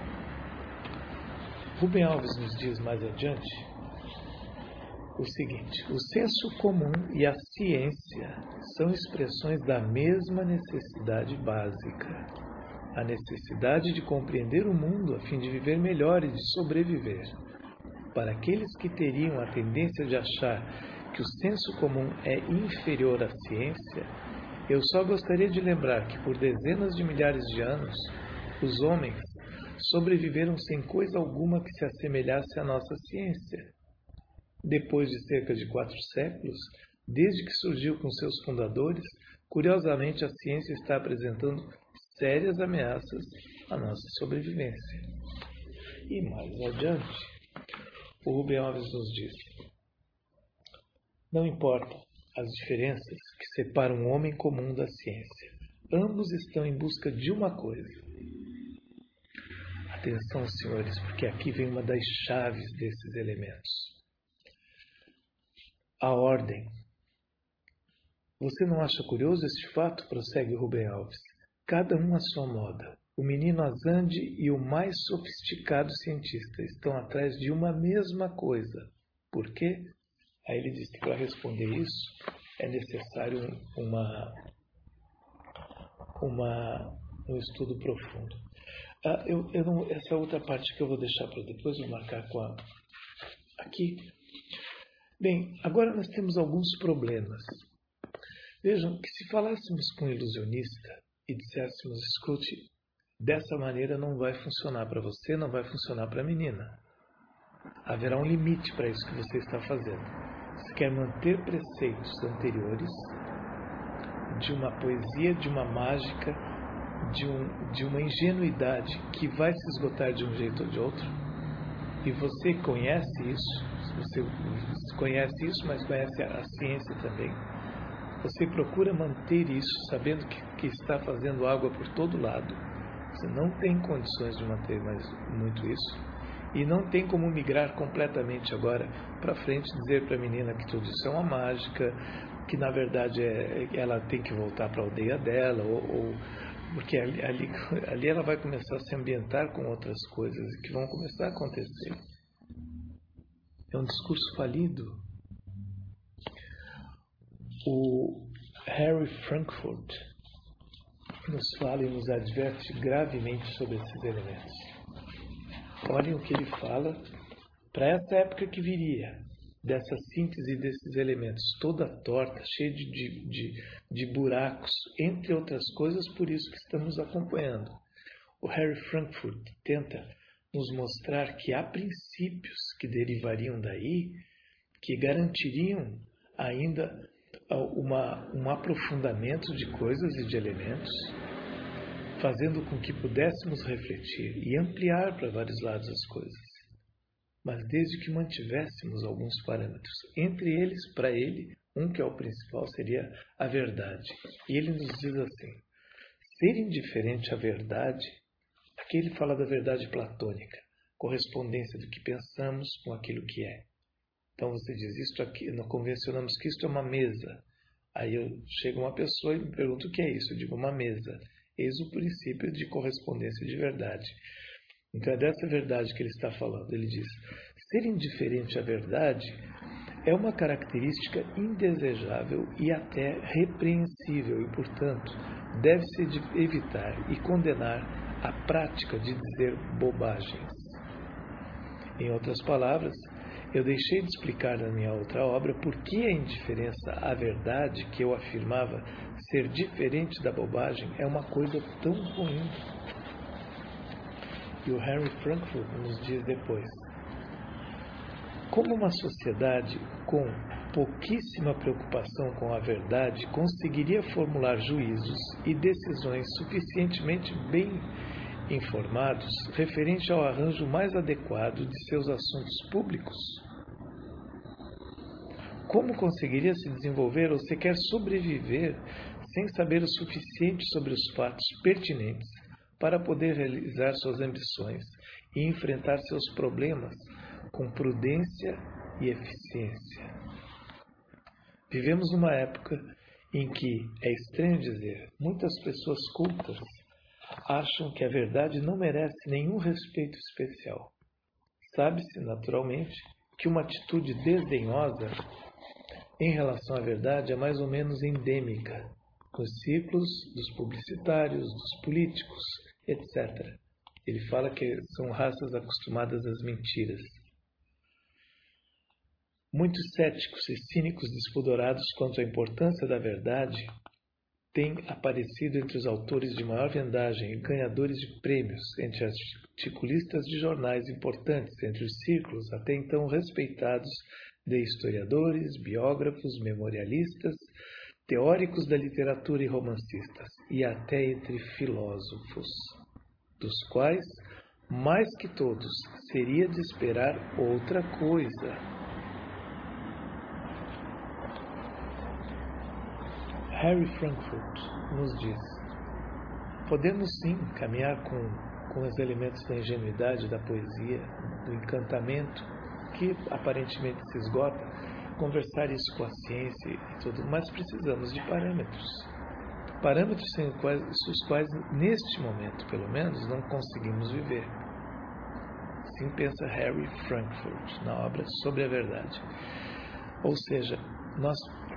Rubem Alves nos diz mais adiante o seguinte: o senso comum e a ciência são expressões da mesma necessidade básica. A necessidade de compreender o mundo a fim de viver melhor e de sobreviver. Para aqueles que teriam a tendência de achar que o senso comum é inferior à ciência, eu só gostaria de lembrar que por dezenas de milhares de anos, os homens sobreviveram sem coisa alguma que se assemelhasse à nossa ciência. Depois de cerca de 4 séculos, desde que surgiu com seus fundadores, curiosamente a ciência está apresentando sérias ameaças à nossa sobrevivência. E mais adiante, o Rubem Alves nos diz: não importam as diferenças que separam o homem comum da ciência. Ambos estão em busca de uma coisa. Atenção, senhores, porque aqui vem uma das chaves desses elementos. A ordem. Você não acha curioso este fato? Prossegue Rubem Alves. Cada um à sua moda. O menino Azande e o mais sofisticado cientista estão atrás de uma mesma coisa. Por quê? Aí ele diz que para responder isso é necessário um estudo profundo. Essa outra parte que eu vou deixar para depois, vou marcar com aqui. Bem, agora nós temos alguns problemas. Vejam que se falássemos com um ilusionista e disséssemos, escute, dessa maneira não vai funcionar para você, não vai funcionar para a menina. Haverá um limite para isso que você está fazendo. Você quer manter preceitos anteriores de uma poesia, de uma mágica, de uma ingenuidade que vai se esgotar de um jeito ou de outro. E você conhece isso, você conhece isso, mas conhece a ciência também. Você procura manter isso, sabendo que está fazendo água por todo lado. Você não tem condições de manter mais muito isso. E não tem como migrar completamente agora para frente e dizer para a menina que tudo isso é uma mágica, que na verdade ela tem que voltar para a aldeia dela, porque ali ela vai começar a se ambientar com outras coisas que vão começar a acontecer. É um discurso falido. O Harry Frankfurt nos fala e nos adverte gravemente sobre esses elementos. Olhem o que ele fala para essa época que viria, dessa síntese desses elementos, toda torta, cheia de buracos, entre outras coisas, por isso que estamos acompanhando. O Harry Frankfurt tenta nos mostrar que há princípios que derivariam daí, que garantiriam ainda um aprofundamento de coisas e de elementos, fazendo com que pudéssemos refletir e ampliar para vários lados as coisas, mas desde que mantivéssemos alguns parâmetros. Entre eles, para ele, um que é o principal seria a verdade. E ele nos diz assim, ser indiferente à verdade, aqui ele fala da verdade platônica, correspondência do que pensamos com aquilo que é. Então você diz, isto aqui, nós convencionamos que isto é uma mesa. Aí chega uma pessoa e me pergunta o que é isso, eu digo uma mesa. Eis o princípio de correspondência de verdade. Então é dessa verdade que ele está falando. Ele diz, ser indiferente à verdade é uma característica indesejável e até repreensível e, portanto, deve-se evitar e condenar a prática de dizer bobagens. Em outras palavras, eu deixei de explicar na minha outra obra por que a indiferença à verdade que eu afirmava ser diferente da bobagem é uma coisa tão ruim. E o Harry Frankfurt nos diz depois, como uma sociedade com pouquíssima preocupação com a verdade conseguiria formular juízos e decisões suficientemente bem informados referente ao arranjo mais adequado de seus assuntos públicos? Como conseguiria se desenvolver ou sequer sobreviver sem saber o suficiente sobre os fatos pertinentes para poder realizar suas ambições e enfrentar seus problemas com prudência e eficiência? Vivemos numa época em que, é estranho dizer, muitas pessoas cultas acham que a verdade não merece nenhum respeito especial. Sabe-se, naturalmente, que uma atitude desdenhosa em relação à verdade é mais ou menos endêmica nos ciclos dos publicitários, dos políticos, etc. Ele fala que são raças acostumadas às mentiras. Muitos céticos e cínicos despodorados quanto à importância da verdade têm aparecido entre os autores de maior vendagem e ganhadores de prêmios, entre articulistas de jornais importantes, entre os círculos até então respeitados de historiadores, biógrafos, memorialistas, teóricos da literatura e romancistas, e até entre filósofos, dos quais, mais que todos, seria de esperar outra coisa. Harry Frankfurt nos diz, podemos sim caminhar com os elementos da ingenuidade, da poesia, do encantamento, que aparentemente se esgota, conversar isso com a ciência e tudo, mas precisamos de parâmetros. Parâmetros sem os quais, neste momento, pelo menos, não conseguimos viver. Assim pensa Harry Frankfurt na obra Sobre a Verdade. Ou seja, nós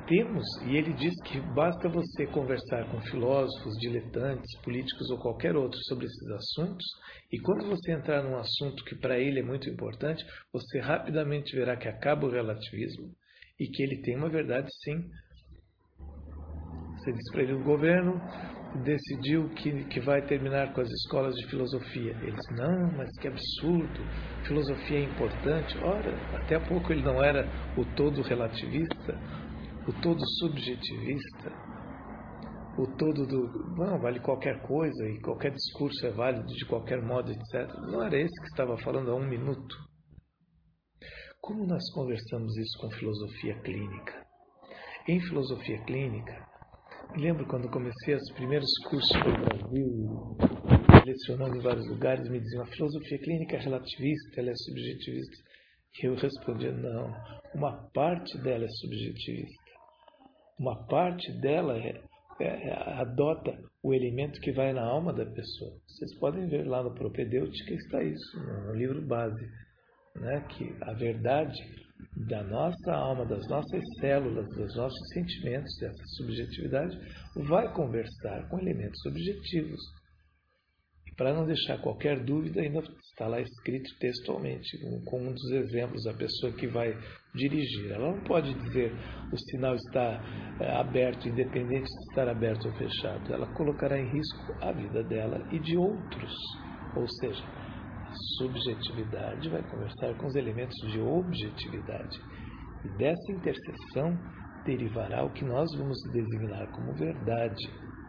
temos, e ele diz que basta você conversar com filósofos, diletantes, políticos ou qualquer outro sobre esses assuntos, e quando você entrar num assunto que para ele é muito importante, você rapidamente verá que acaba o relativismo e que ele tem uma verdade sim. Você diz para ele, o governo decidiu que vai terminar com as escolas de filosofia. Ele diz, não, mas que absurdo, filosofia é importante. Ora, até há pouco ele não era o todo relativista, o todo subjetivista, o todo não, vale qualquer coisa e qualquer discurso é válido de qualquer modo, etc. Não era esse que estava falando há um minuto. Como nós conversamos isso com filosofia clínica? Em filosofia clínica, lembro quando comecei os primeiros cursos no Brasil, lecionando em vários lugares, me diziam, a filosofia clínica é relativista, ela é subjetivista. E eu respondia, não, uma parte dela é subjetivista. Uma parte dela adota o elemento que vai na alma da pessoa. Vocês podem ver lá no Propedêutica, está isso, no livro base, né? Que a verdade da nossa alma, das nossas células, dos nossos sentimentos, dessa subjetividade, vai conversar com elementos objetivos. E para não deixar qualquer dúvida, ainda está lá escrito textualmente, com um dos exemplos da pessoa que vai dirigir. Ela não pode dizer o sinal está aberto, independente de estar aberto ou fechado. Ela colocará em risco a vida dela e de outros. Ou seja, a subjetividade vai conversar com os elementos de objetividade. E dessa interseção derivará o que nós vamos designar como verdade.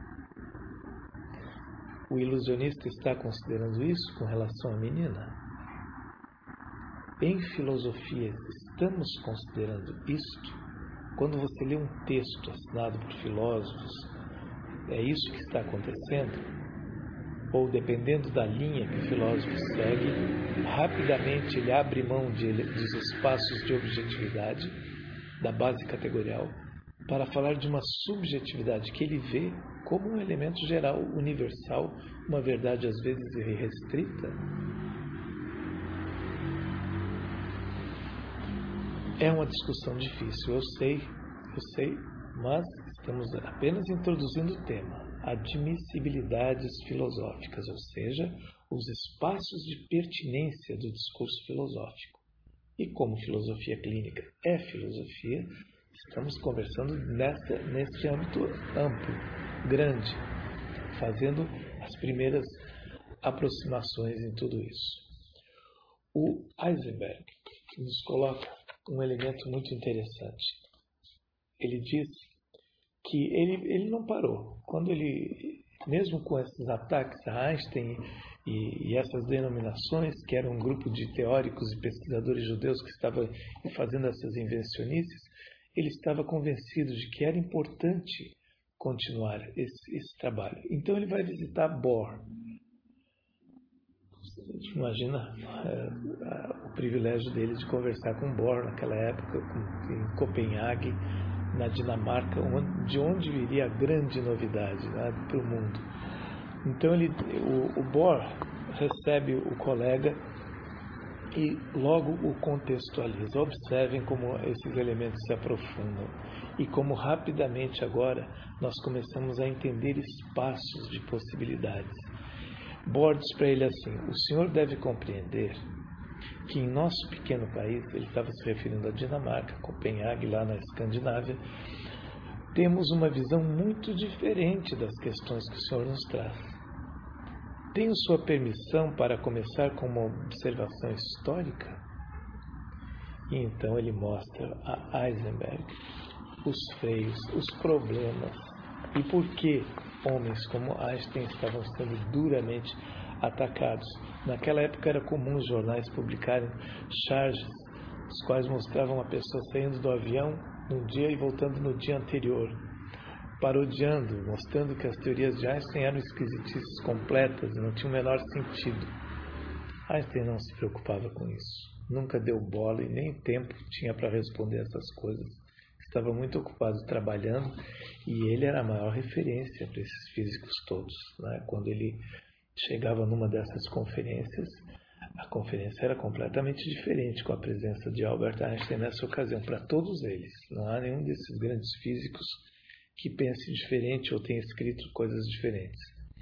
O ilusionista está considerando isso com relação à menina? Em filosofia, estamos considerando isto? Quando você lê um texto assinado por filósofos, é isso que está acontecendo? Ou dependendo da linha que o filósofo segue, rapidamente ele abre mão dos espaços de objetividade, da base categorial, para falar de uma subjetividade que ele vê como um elemento geral, universal, uma verdade às vezes irrestrita. É uma discussão difícil, eu sei, mas estamos apenas introduzindo o tema. Admissibilidades filosóficas, ou seja, os espaços de pertinência do discurso filosófico. E como filosofia clínica é filosofia, estamos conversando nesse âmbito amplo, grande, fazendo as primeiras aproximações em tudo isso. O Heisenberg nos coloca um elemento muito interessante. Ele diz que ele não parou. Quando ele, mesmo com esses ataques a Einstein e essas denominações, que eram um grupo de teóricos e pesquisadores judeus que estavam fazendo essas invencionices, ele estava convencido de que era importante continuar esse trabalho. Então ele vai visitar Bohr. Imagina o privilégio dele de conversar com Bohr naquela época, em Copenhague, na Dinamarca, de onde viria a grande novidade, né, para o mundo. Então o Bohr recebe o colega e logo o contextualiza. Observem como esses elementos se aprofundam e como rapidamente agora nós começamos a entender espaços de possibilidades. Bohr diz para ele assim, o senhor deve compreender que em nosso pequeno país, ele estava se referindo à Dinamarca, Copenhague, lá na Escandinávia, temos uma visão muito diferente das questões que o senhor nos traz. Tenho sua permissão para começar com uma observação histórica? E então ele mostra a Heisenberg os freios, os problemas e por que homens como Einstein estavam sendo duramente atacados. Naquela época era comum os jornais publicarem charges, os quais mostravam a pessoa saindo do avião num dia e voltando no dia anterior, parodiando, mostrando que as teorias de Einstein eram esquisitices completas e não tinham o menor sentido. Einstein não se preocupava com isso. Nunca deu bola e nem tempo tinha para responder essas coisas. Estava muito ocupado trabalhando e ele era a maior referência para esses físicos todos, né? Quando ele chegava numa dessas conferências, A conferência era completamente diferente com a presença de Albert Einstein nessa ocasião, para todos eles. Não há nenhum desses grandes físicos que pense diferente ou tenha escrito coisas diferentes.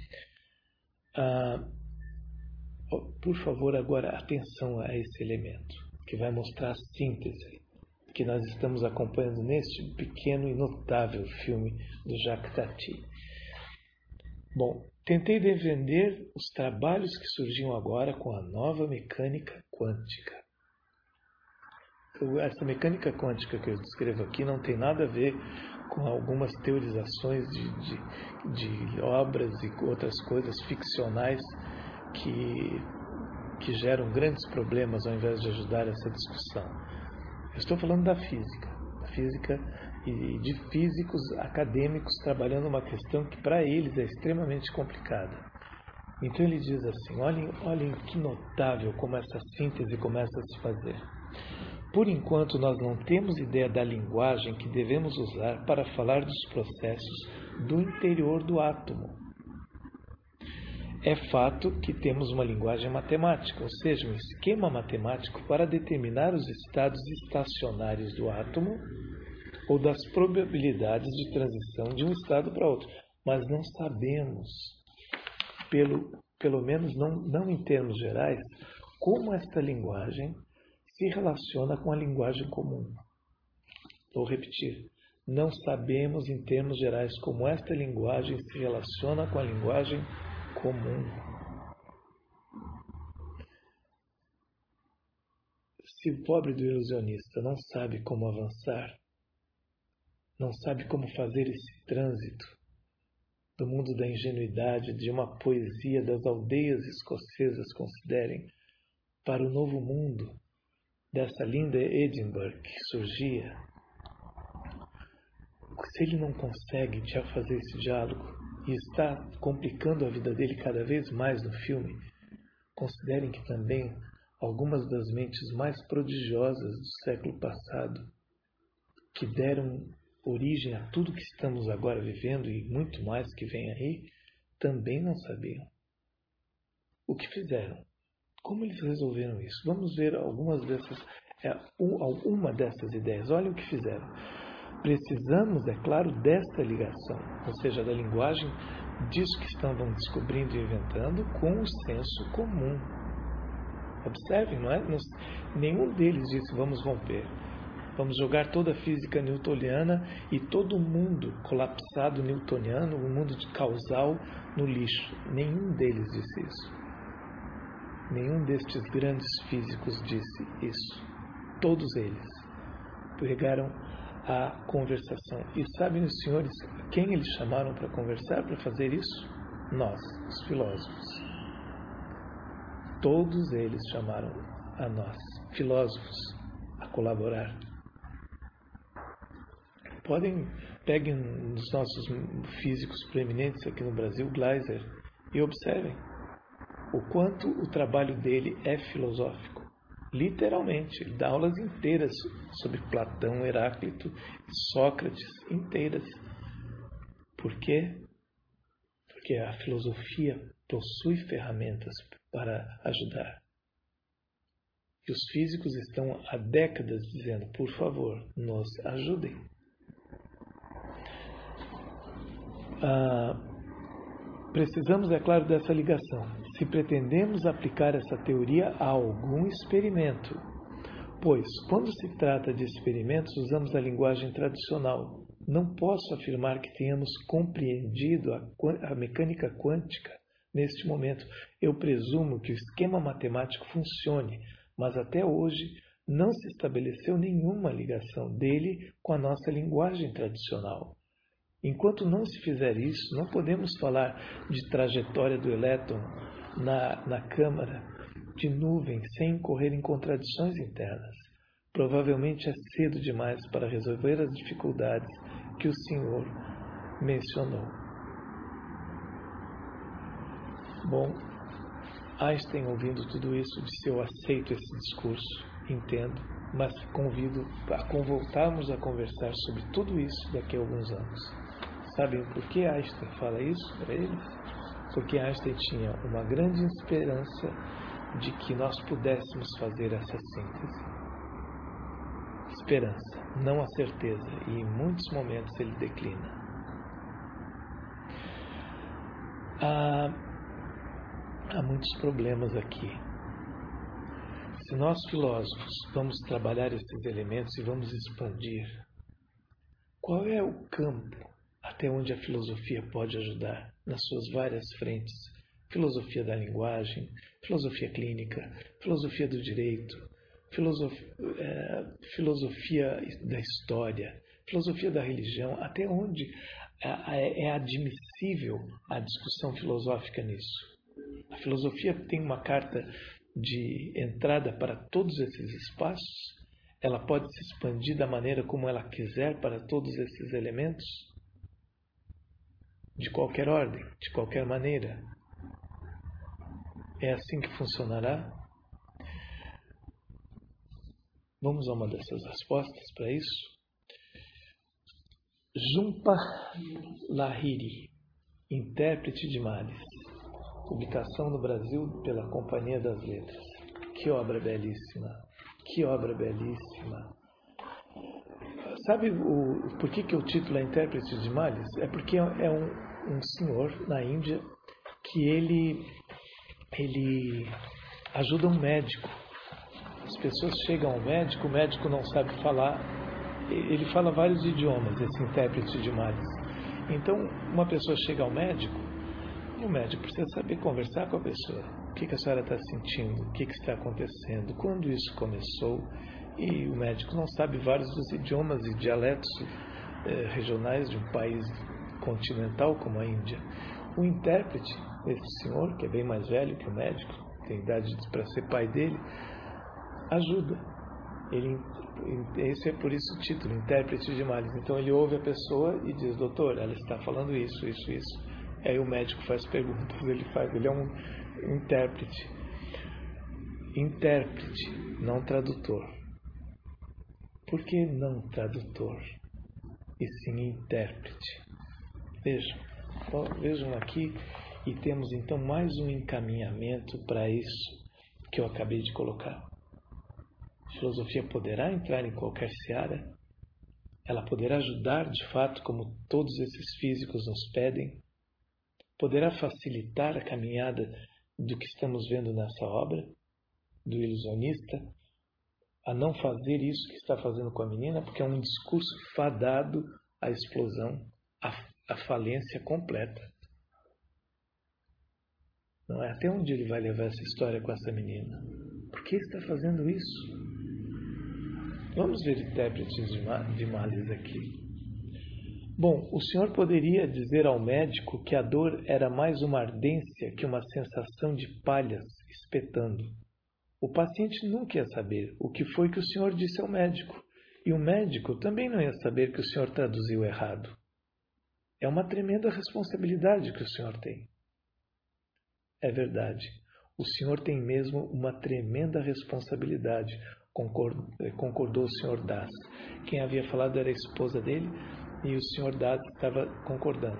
Por favor, agora atenção a esse elemento, que vai mostrar a síntese que nós estamos acompanhando neste pequeno e notável filme do Jacques Tati. Bom, tentei defender os trabalhos que surgiam agora com a nova mecânica quântica. Essa mecânica quântica que eu descrevo aqui não tem nada a ver com algumas teorizações de obras e outras coisas ficcionais que geram grandes problemas ao invés de ajudar essa discussão. Eu estou falando da física e de físicos acadêmicos trabalhando uma questão que para eles é extremamente complicada. Então ele diz assim, olhem que notável como essa síntese começa a se fazer. Por enquanto nós não temos ideia da linguagem que devemos usar para falar dos processos do interior do átomo. É fato que temos uma linguagem matemática, ou seja, um esquema matemático para determinar os estados estacionários do átomo ou das probabilidades de transição de um estado para outro. Mas não sabemos, pelo menos não em termos gerais, como esta linguagem se relaciona com a linguagem comum. Vou repetir. Não sabemos em termos gerais como esta linguagem se relaciona com a linguagem comum. Se o pobre do ilusionista não sabe como avançar, não sabe como fazer esse trânsito do mundo da ingenuidade, de uma poesia das aldeias escocesas, considerem, para o novo mundo, dessa linda Edinburgh que surgia, se ele não consegue já fazer esse diálogo e está complicando a vida dele cada vez mais no filme, considerem que também algumas das mentes mais prodigiosas do século passado, que deram origem a tudo que estamos agora vivendo e muito mais que vem aí, também não sabiam. O que fizeram? Como eles resolveram isso? Vamos ver uma dessas ideias. Olha o que fizeram. Precisamos, é claro, desta ligação, ou seja, da linguagem disso que estavam descobrindo e inventando com o senso comum. Observem, não é? Nenhum deles disse, vamos romper. Vamos jogar toda a física newtoniana e todo o mundo colapsado newtoniano, o mundo de causal, no lixo. Nenhum deles disse isso. Nenhum destes grandes físicos disse isso. Todos eles pegaram a conversação. E sabem os senhores quem eles chamaram para conversar, para fazer isso? Nós, os filósofos. Todos eles chamaram a nós, filósofos, a colaborar. Peguem os nossos físicos preeminentes aqui no Brasil, Gleiser, e observem o quanto o trabalho dele é filosófico. Literalmente, ele dá aulas inteiras sobre Platão, Heráclito e Sócrates, inteiras. Por quê? Porque a filosofia possui ferramentas para ajudar. E os físicos estão há décadas dizendo, por favor, nos ajudem. Precisamos, é claro, dessa ligação. Se pretendemos aplicar essa teoria a algum experimento, pois, quando se trata de experimentos, usamos a linguagem tradicional. Não posso afirmar que tenhamos compreendido a mecânica quântica neste momento. Eu presumo que o esquema matemático funcione, mas até hoje não se estabeleceu nenhuma ligação dele com a nossa linguagem tradicional. Enquanto não se fizer isso, não podemos falar de trajetória do elétron na câmara de nuvem sem incorrer em contradições internas. Provavelmente é cedo demais para resolver as dificuldades que o senhor mencionou. Bom, Einstein, ouvindo tudo isso, disse, eu aceito esse discurso, entendo, mas convido a voltarmos a conversar sobre tudo isso daqui a alguns anos. Sabem por que Einstein fala isso para eles? Porque Einstein tinha uma grande esperança de que nós pudéssemos fazer essa síntese. Esperança, não a certeza, e em muitos momentos ele declina. Há muitos problemas aqui. Se nós filósofos vamos trabalhar esses elementos e vamos expandir, qual é o campo até onde a filosofia pode ajudar nas suas várias frentes? Filosofia da linguagem, filosofia clínica, filosofia do direito, filosofia da história, filosofia da religião. Até onde é admissível a discussão filosófica nisso? A filosofia tem uma carta de entrada para todos esses espaços? Ela pode se expandir da maneira como ela quiser para todos esses elementos? De qualquer ordem, de qualquer maneira? É assim que funcionará? Vamos a uma dessas respostas para isso? Jhumpa Lahiri, intérprete de males. Publicação no Brasil pela Companhia das Letras. Que obra belíssima! Que obra belíssima! Sabe por que o título é Intérprete de Males? É porque é um senhor na Índia que ele ajuda um médico. As pessoas chegam ao médico, o médico não sabe falar, ele fala vários idiomas, esse intérprete de males. Então, uma pessoa chega ao médico, e o médico precisa saber conversar com a pessoa. O que a senhora está sentindo? O que está acontecendo? Quando isso começou? E o médico não sabe vários dos idiomas e dialetos regionais de um país continental como a Índia. O intérprete, esse senhor, que é bem mais velho que o médico, tem idade para ser pai dele, ajuda. Esse é por isso o título, intérprete de males. Então ele ouve a pessoa e diz: doutor, ela está falando isso, isso, isso. Aí o médico faz perguntas, ele é um intérprete. Intérprete, não tradutor. Por que não tradutor? E sim intérprete. Vejam aqui, e temos então mais um encaminhamento para isso que eu acabei de colocar. A filosofia poderá entrar em qualquer seara? Ela poderá ajudar de fato, como todos esses físicos nos pedem? Poderá facilitar a caminhada do que estamos vendo nessa obra, do ilusionista, a não fazer isso que está fazendo com a menina, porque é um discurso fadado à explosão, à falência completa. Não é? Até onde ele vai levar essa história com essa menina? Por que está fazendo isso? Vamos ver intérpretes de males aqui. Bom, o senhor poderia dizer ao médico que a dor era mais uma ardência que uma sensação de palhas espetando. O paciente nunca ia saber o que foi que o senhor disse ao médico, e o médico também não ia saber que o senhor traduziu errado. É uma tremenda responsabilidade que o senhor tem. É verdade, o senhor tem mesmo uma tremenda responsabilidade, concordou o senhor Das. Quem havia falado era a esposa dele, e o senhor Das estava concordando.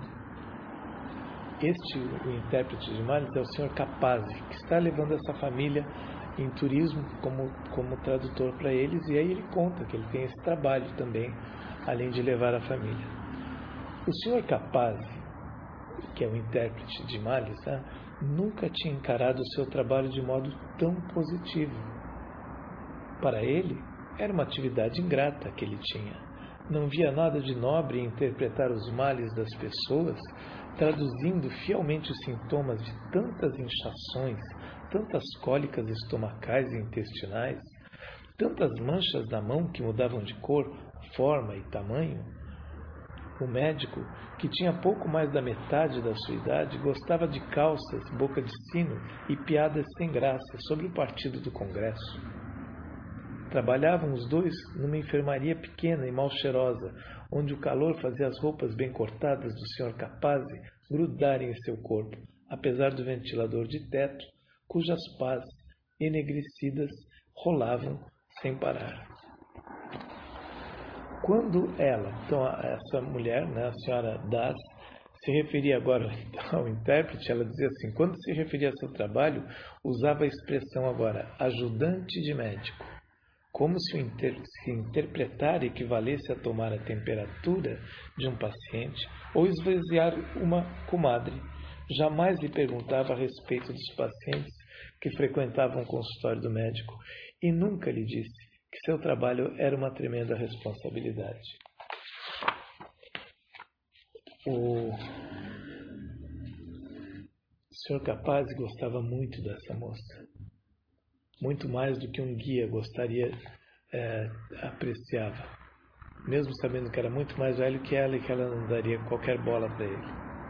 O intérprete de males, é o senhor Capazzi, que está levando essa família em turismo como tradutor para eles, e aí ele conta que ele tem esse trabalho também, além de levar a família. O senhor Capazzi, que é o intérprete de males, nunca tinha encarado o seu trabalho de modo tão positivo. Para ele, era uma atividade ingrata que ele tinha. Não via nada de nobre em interpretar os males das pessoas, traduzindo fielmente os sintomas de tantas inchações, tantas cólicas estomacais e intestinais, tantas manchas na mão que mudavam de cor, forma e tamanho. O médico, que tinha pouco mais da metade da sua idade, gostava de calças, boca de sino e piadas sem graça sobre o partido do Congresso. Trabalhavam os dois numa enfermaria pequena e mal cheirosa, onde o calor fazia as roupas bem cortadas do Sr. Capazzi grudarem em seu corpo, apesar do ventilador de teto, cujas pás enegrecidas rolavam sem parar. Quando ela, então essa mulher, a senhora Das, Se referia agora ao intérprete, ela dizia assim, quando se referia a seu trabalho, usava a expressão agora, ajudante de médico, como se interpretar equivalesse a tomar a temperatura de um paciente ou esvaziar uma comadre. Jamais lhe perguntava a respeito dos pacientes que frequentavam o consultório do médico e nunca lhe disse que seu trabalho era uma tremenda responsabilidade. O Sr. Capazzi gostava muito dessa moça, muito mais do que um guia apreciava, mesmo sabendo que era muito mais velho que ela e que ela não daria qualquer bola para ele.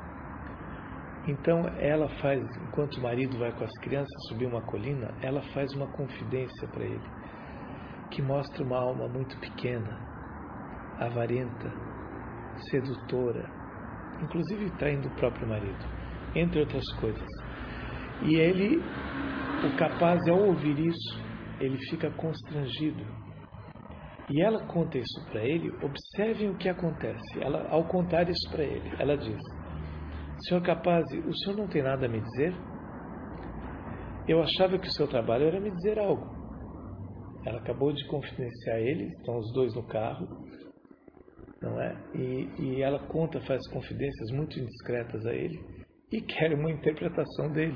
Então ela faz, enquanto o marido vai com as crianças subir uma colina, ela faz uma confidência para ele, que mostra uma alma muito pequena, avarenta, sedutora, inclusive traindo o próprio marido, entre outras coisas. E ele, o Capazzi, ao ouvir isso, ele fica constrangido. E ela conta isso para ele, observem o que acontece. Ela, ao contar isso para ele, ela diz, Sr. Capazzi, o senhor não tem nada a me dizer? Eu achava que o seu trabalho era me dizer algo. Ela acabou de confidenciar ele, estão os dois no carro, não é? E ela conta, faz confidências muito indiscretas a ele e quer uma interpretação dele.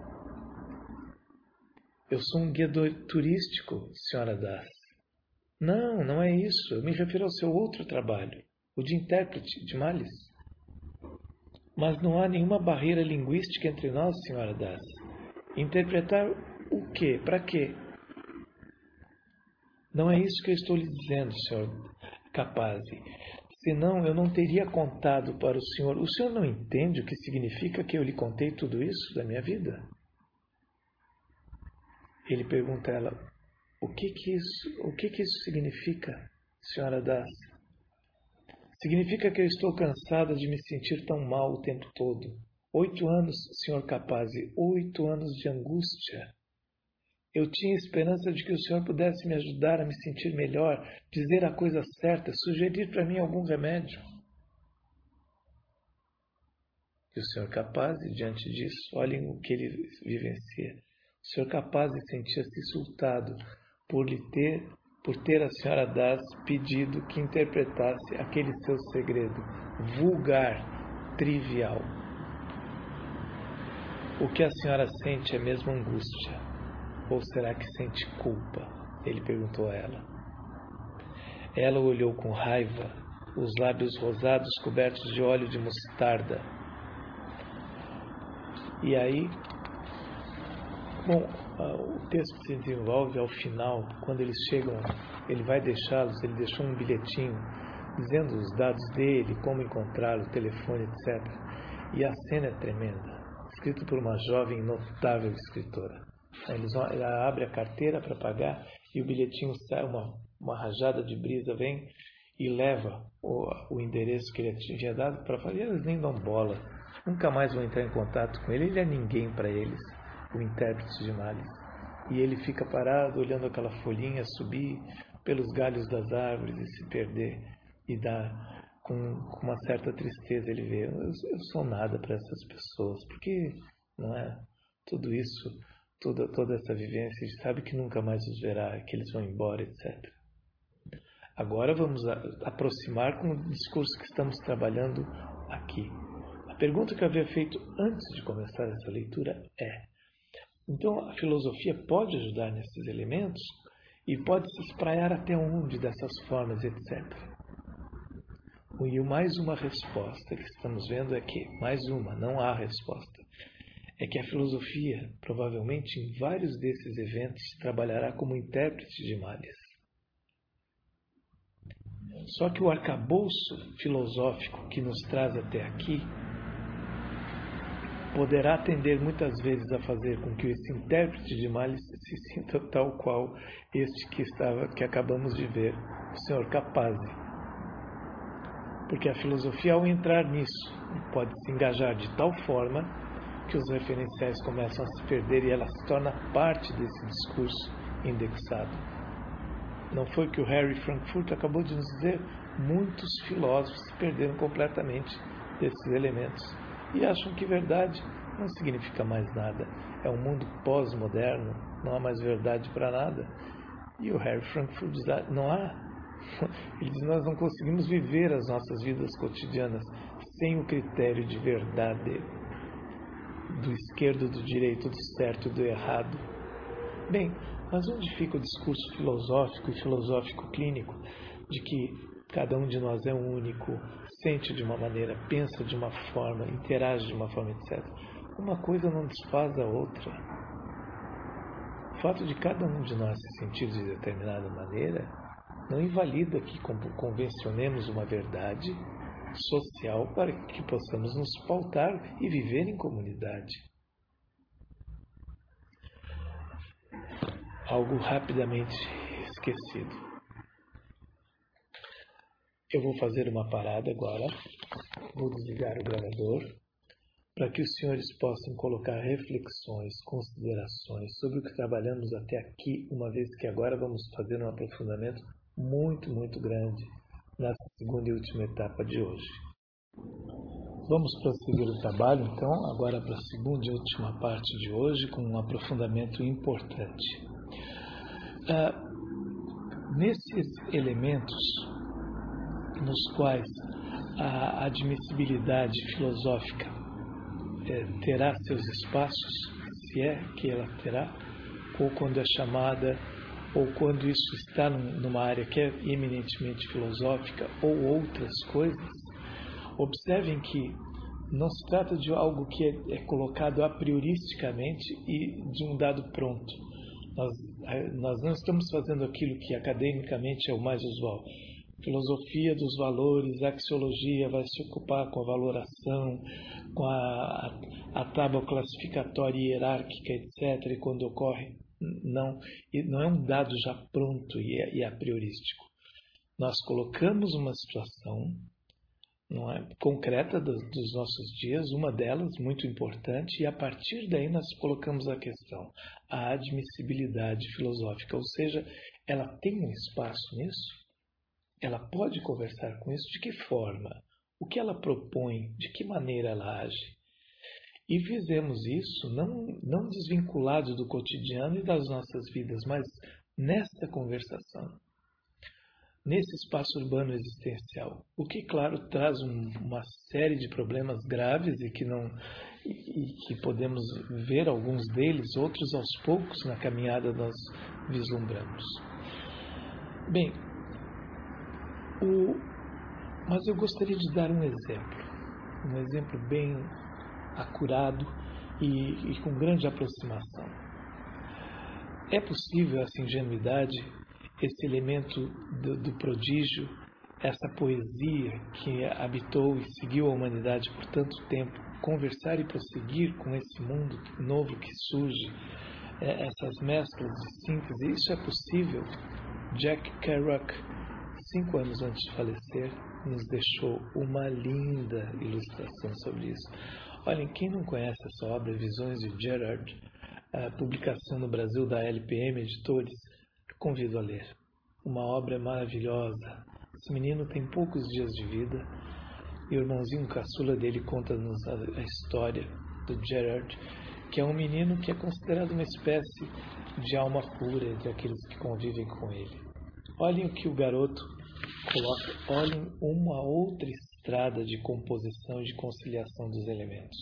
Eu sou um guia turístico, senhora Das. Não, não é isso. Eu me refiro ao seu outro trabalho, o de intérprete de males. Mas não há nenhuma barreira linguística entre nós, senhora Das. Interpretar o quê? Para quê? Não é isso que eu estou lhe dizendo, senhor Capazzi. Senão eu não teria contado para o senhor. O senhor não entende o que significa que eu lhe contei tudo isso da minha vida? Ele pergunta a ela, o que isso significa, senhora Das? Significa que eu estou cansada de me sentir tão mal o tempo todo. 8 anos, senhor Capazzi, 8 anos de angústia. Eu tinha esperança de que o senhor pudesse me ajudar a me sentir melhor, dizer a coisa certa, sugerir para mim algum remédio. E o senhor Capazzi, diante disso, olhem o que ele vivencia. O senhor Capazzi sentia-se insultado por ter a senhora Das pedido que interpretasse aquele seu segredo vulgar, trivial. O que a senhora sente é mesmo angústia? Ou será que sente culpa? Ele perguntou a ela. Ela olhou com raiva, os lábios rosados cobertos de óleo de mostarda. E aí, bom, o texto se desenvolve ao final, quando eles chegam, ele vai deixá-los, ele deixou um bilhetinho dizendo os dados dele, como encontrá-lo, telefone, etc. E a cena é tremenda, escrito por uma jovem notável escritora. Ela abre a carteira para pagar e o bilhetinho sai, uma rajada de brisa vem e leva o endereço que ele tinha dado para falar. E eles nem dão bola, nunca mais vão entrar em contato com ele. Ele é ninguém para eles, o intérprete de males. E ele fica parado olhando aquela folhinha subir pelos galhos das árvores e se perder. E dá com uma certa tristeza, ele vê, eu sou nada para essas pessoas, porque não é tudo isso. Toda essa vivência, a gente sabe que nunca mais os verá, que eles vão embora, etc. Agora vamos aproximar com o discurso que estamos trabalhando aqui. A pergunta que eu havia feito antes de começar essa leitura é, então a filosofia pode ajudar nesses elementos e pode se espraiar até onde dessas formas, etc. E mais uma resposta que estamos vendo é que, mais uma, não há resposta. É que a filosofia, provavelmente em vários desses eventos, trabalhará como intérprete de males. Só que o arcabouço filosófico que nos traz até aqui poderá tender muitas vezes a fazer com que esse intérprete de males se sinta tal qual este que acabamos de ver, o Sr. Capazzi. Porque a filosofia, ao entrar nisso, pode se engajar de tal forma que os referenciais começam a se perder e ela se torna parte desse discurso indexado. Não foi o que o Harry Frankfurt acabou de nos dizer? Muitos filósofos se perderam completamente desses elementos e acham que verdade não significa mais nada. É um mundo pós-moderno, não há mais verdade para nada. E o Harry Frankfurt diz, não há. Ele diz, nós não conseguimos viver as nossas vidas cotidianas sem o critério de verdade, do esquerdo, do direito, do certo e do errado. Bem, mas onde fica o discurso filosófico e filosófico clínico de que cada um de nós é único, sente de uma maneira, pensa de uma forma, interage de uma forma, etc. Uma coisa não desfaz a outra. O fato de cada um de nós se sentir de determinada maneira não invalida que convencionemos uma verdade social para que possamos nos pautar e viver em comunidade. Algo rapidamente esquecido. Eu vou fazer uma parada agora, vou desligar o gravador, para que os senhores possam colocar reflexões, considerações sobre o que trabalhamos até aqui, uma vez que agora vamos fazer um aprofundamento muito grande nessa segunda e última etapa de hoje. Vamos prosseguir o trabalho, então, agora para a segunda e última parte de hoje, com um aprofundamento importante. Nesses elementos nos quais a admissibilidade filosófica terá seus espaços, se é que ela terá, ou quando é chamada, ou quando isso está numa área que é eminentemente filosófica, ou outras coisas, observem que não se trata de algo que é colocado a prioristicamente e de um dado pronto. Nós não estamos fazendo aquilo que academicamente é o mais usual. Filosofia dos valores, a axiologia vai se ocupar com a valoração, com a tábua classificatória hierárquica, etc. E quando ocorre, não é um dado já pronto e a priorístico. Nós colocamos uma situação, não é, concreta dos nossos dias, uma delas muito importante, e a partir daí nós colocamos a questão, a admissibilidade filosófica, ou seja, ela tem um espaço nisso? Ela pode conversar com isso? De que forma? O que ela propõe? De que maneira ela age? E fizemos isso não desvinculado do cotidiano e das nossas vidas, mas nesta conversação, nesse espaço urbano existencial. O que, claro, traz uma série de problemas graves e que podemos ver alguns deles, outros aos poucos na caminhada nós vislumbramos. Bem, mas eu gostaria de dar um exemplo bem acurado e com grande aproximação. É possível essa ingenuidade, esse elemento do prodígio, essa poesia que habitou e seguiu a humanidade por tanto tempo, conversar e prosseguir com esse mundo novo que surge, essas mesclas de síntese, isso é possível? Jack Kerouac, 5 anos antes de falecer, nos deixou uma linda ilustração sobre isso. Olhem, quem não conhece essa obra, Visões de Gerard, a publicação no Brasil da LPM Editores, convido a ler. Uma obra maravilhosa. Esse menino tem poucos dias de vida e o irmãozinho caçula dele conta-nos a história do Gerard, que é um menino que é considerado uma espécie de alma pura entre aqueles que convivem com ele. Olhem o que o garoto coloca, olhem uma outra estrada de composição e de conciliação dos elementos.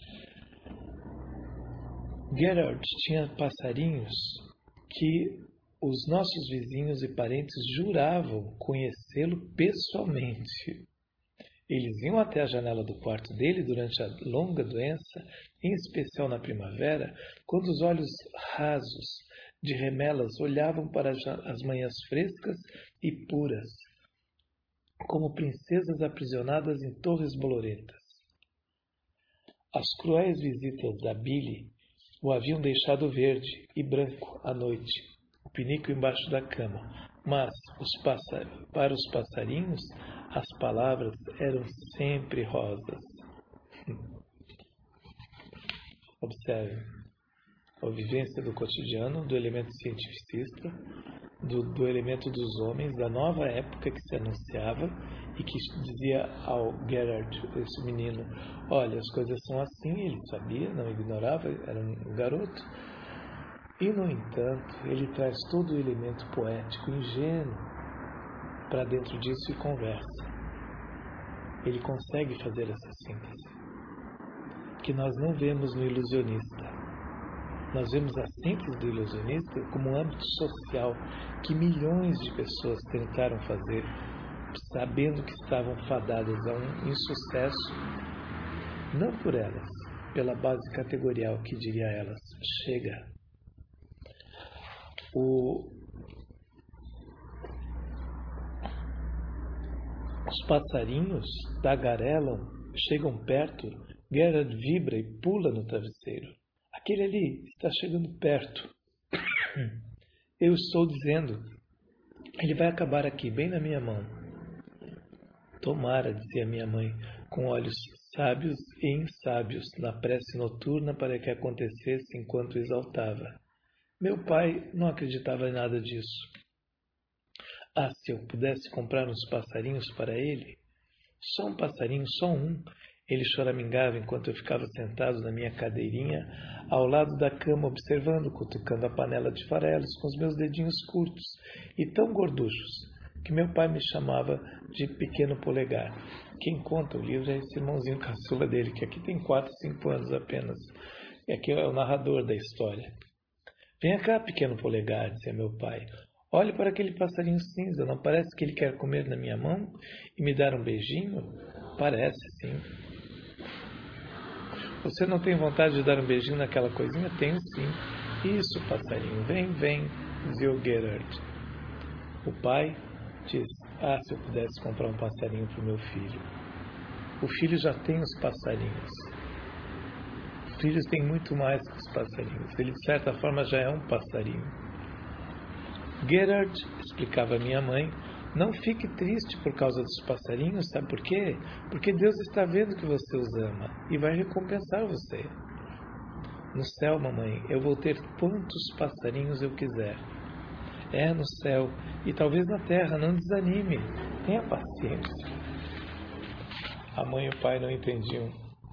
Gerard tinha passarinhos que os nossos vizinhos e parentes juravam conhecê-lo pessoalmente. Eles iam até a janela do quarto dele durante a longa doença, em especial na primavera, quando os olhos rasos de remelas olhavam para as manhãs frescas e puras, como princesas aprisionadas em torres bolorentas. As cruéis visitas da Billy o haviam deixado verde e branco à noite, o pinico embaixo da cama, mas para os passarinhos as palavras eram sempre rosas. Observe a vivência do cotidiano, do elemento cientificista, do elemento dos homens, da nova época que se anunciava e que dizia ao Gerard, esse menino, olha, as coisas são assim, ele sabia, não ignorava, era um garoto. E, no entanto, ele traz todo o elemento poético ingênuo para dentro disso e conversa. Ele consegue fazer essa síntese, que nós não vemos no ilusionista. Nós vemos a síntese do ilusionista como um âmbito social que milhões de pessoas tentaram fazer, sabendo que estavam fadadas a um insucesso, não por elas, pela base categorial que diria a elas, chega. Os passarinhos tagarelam, chegam perto, Gerard vibra e pula no travesseiro. Aquele ali está chegando perto. Eu estou dizendo, ele vai acabar aqui, bem na minha mão. Tomara, dizia minha mãe, com olhos sábios e insábios, na prece noturna para que acontecesse enquanto exaltava. Meu pai não acreditava em nada disso. Ah, se eu pudesse comprar uns passarinhos para ele! Só um passarinho, só um! Ele choramingava enquanto eu ficava sentado na minha cadeirinha, ao lado da cama, observando, cutucando a panela de farelos com os meus dedinhos curtos e tão gorduchos, que meu pai me chamava de pequeno polegar. Quem conta o livro é esse irmãozinho caçula dele, que aqui tem 4, 5 anos apenas. E aqui é o narrador da história. Venha cá, pequeno polegar, dizia meu pai. Olhe para aquele passarinho cinza, não parece que ele quer comer na minha mão e me dar um beijinho? Parece, sim. Você não tem vontade de dar um beijinho naquela coisinha? Tenho, sim. Isso, passarinho, vem, vem, dizia o Gerard. O pai diz, ah, se eu pudesse comprar um passarinho para o meu filho. O filho já tem os passarinhos. Os filhos têm muito mais que os passarinhos. Ele, de certa forma, já é um passarinho. Gerard, explicava minha mãe, não fique triste por causa dos passarinhos, sabe por quê? Porque Deus está vendo que você os ama e vai recompensar você. No céu, mamãe, eu vou ter quantos passarinhos eu quiser. É, no céu, e talvez na terra, não desanime, tenha paciência. A mãe e o pai não entendiam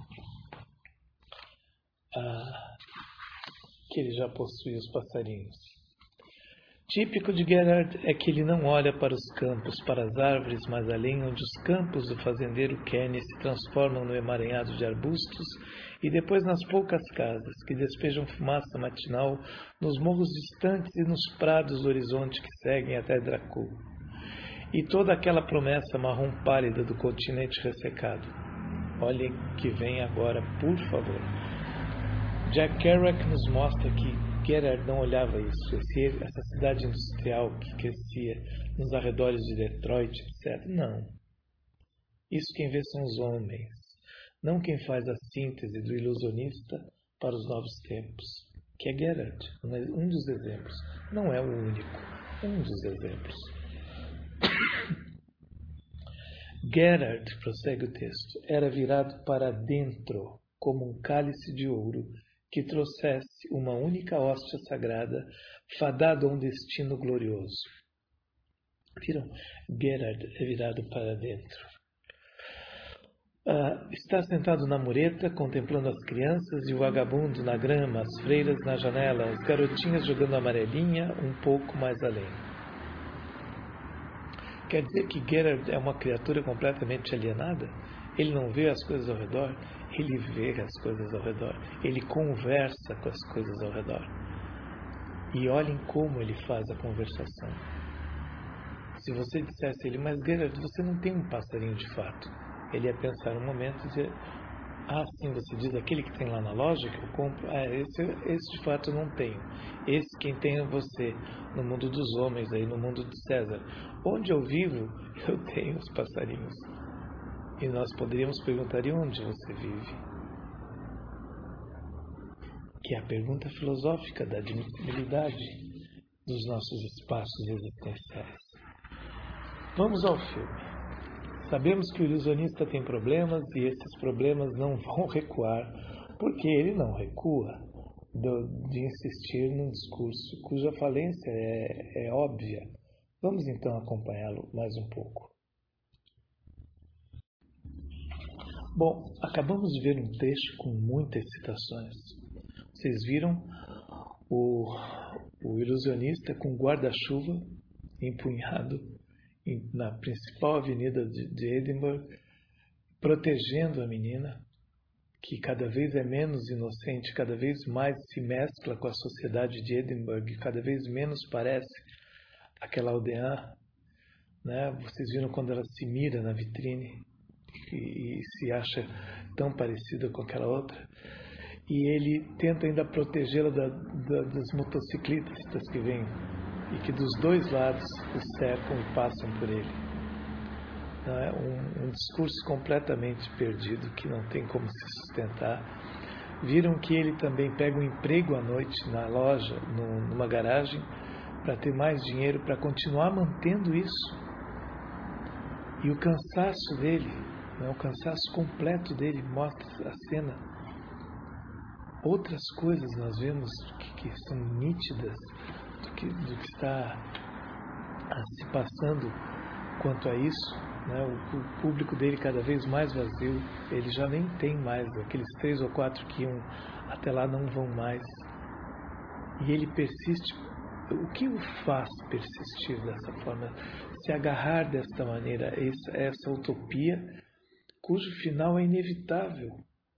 que ele já possuía os passarinhos. Típico de Gerard é que ele não olha para os campos, para as árvores mais além, onde os campos do fazendeiro Kenny se transformam no emaranhado de arbustos e depois nas poucas casas que despejam fumaça matinal nos morros distantes e nos prados do horizonte que seguem até Dracu. E toda aquela promessa marrom pálida do continente ressecado. Olhem que vem agora, por favor. Jack Kerouac nos mostra que Gerard não olhava isso, essa cidade industrial que crescia nos arredores de Detroit, etc. Não. Isso quem vê são os homens, não quem faz a síntese do ilusionista para os novos tempos, que é Gerard, um dos exemplos. Não é o único, um dos exemplos. Gerard, prossegue o texto, era virado para dentro, como um cálice de ouro, que trouxesse uma única hóstia sagrada, fadado a um destino glorioso. Viram? Gerard é virado para dentro. Está sentado na mureta, contemplando as crianças e o vagabundo na grama, as freiras na janela, as garotinhas jogando amarelinha um pouco mais além. Quer dizer que Gerard é uma criatura completamente alienada? Ele não vê as coisas ao redor? Ele vê as coisas ao redor. Ele conversa com as coisas ao redor. E olhem como ele faz a conversação. Se você dissesse a ele, mas Gerard, você não tem um passarinho de fato. Ele ia pensar um momento e dizer, ah, sim, você diz aquele que tem lá na loja que eu compro? Ah, esse de fato eu não tenho. Esse quem tem é você, no mundo dos homens, aí no mundo de César. Onde eu vivo, eu tenho os passarinhos. E nós poderíamos perguntar, e onde você vive? Que é a pergunta filosófica da admissibilidade dos nossos espaços existenciais. Vamos ao filme. Sabemos que o ilusionista tem problemas e esses problemas não vão recuar, porque ele não recua. de insistir num discurso cuja falência é óbvia. Vamos então acompanhá-lo mais um pouco. Bom, acabamos de ver um trecho com muitas citações. Vocês viram o ilusionista com guarda-chuva empunhado na principal avenida de Edimburgo, protegendo a menina, que cada vez é menos inocente, cada vez mais se mescla com a sociedade de Edimburgo e cada vez menos parece aquela aldeã, né? Vocês viram quando ela se mira na vitrine e se acha tão parecida com aquela outra, e ele tenta ainda protegê-la das motociclistas que vêm e que dos dois lados o cercam e passam por ele. É um discurso completamente perdido, que não tem como se sustentar. Viram que ele também pega um emprego à noite na loja, numa garagem, para ter mais dinheiro, para continuar mantendo isso. E o cansaço dele, o cansaço completo dele, mostra a cena. Outras coisas nós vemos que são nítidas do que está se passando quanto a isso, né? O público dele cada vez mais vazio, ele já nem tem mais, aqueles 3 ou 4 que iam até lá não vão mais. E ele persiste. O que o faz persistir dessa forma? Se agarrar desta maneira a essa utopia, cujo final é inevitável.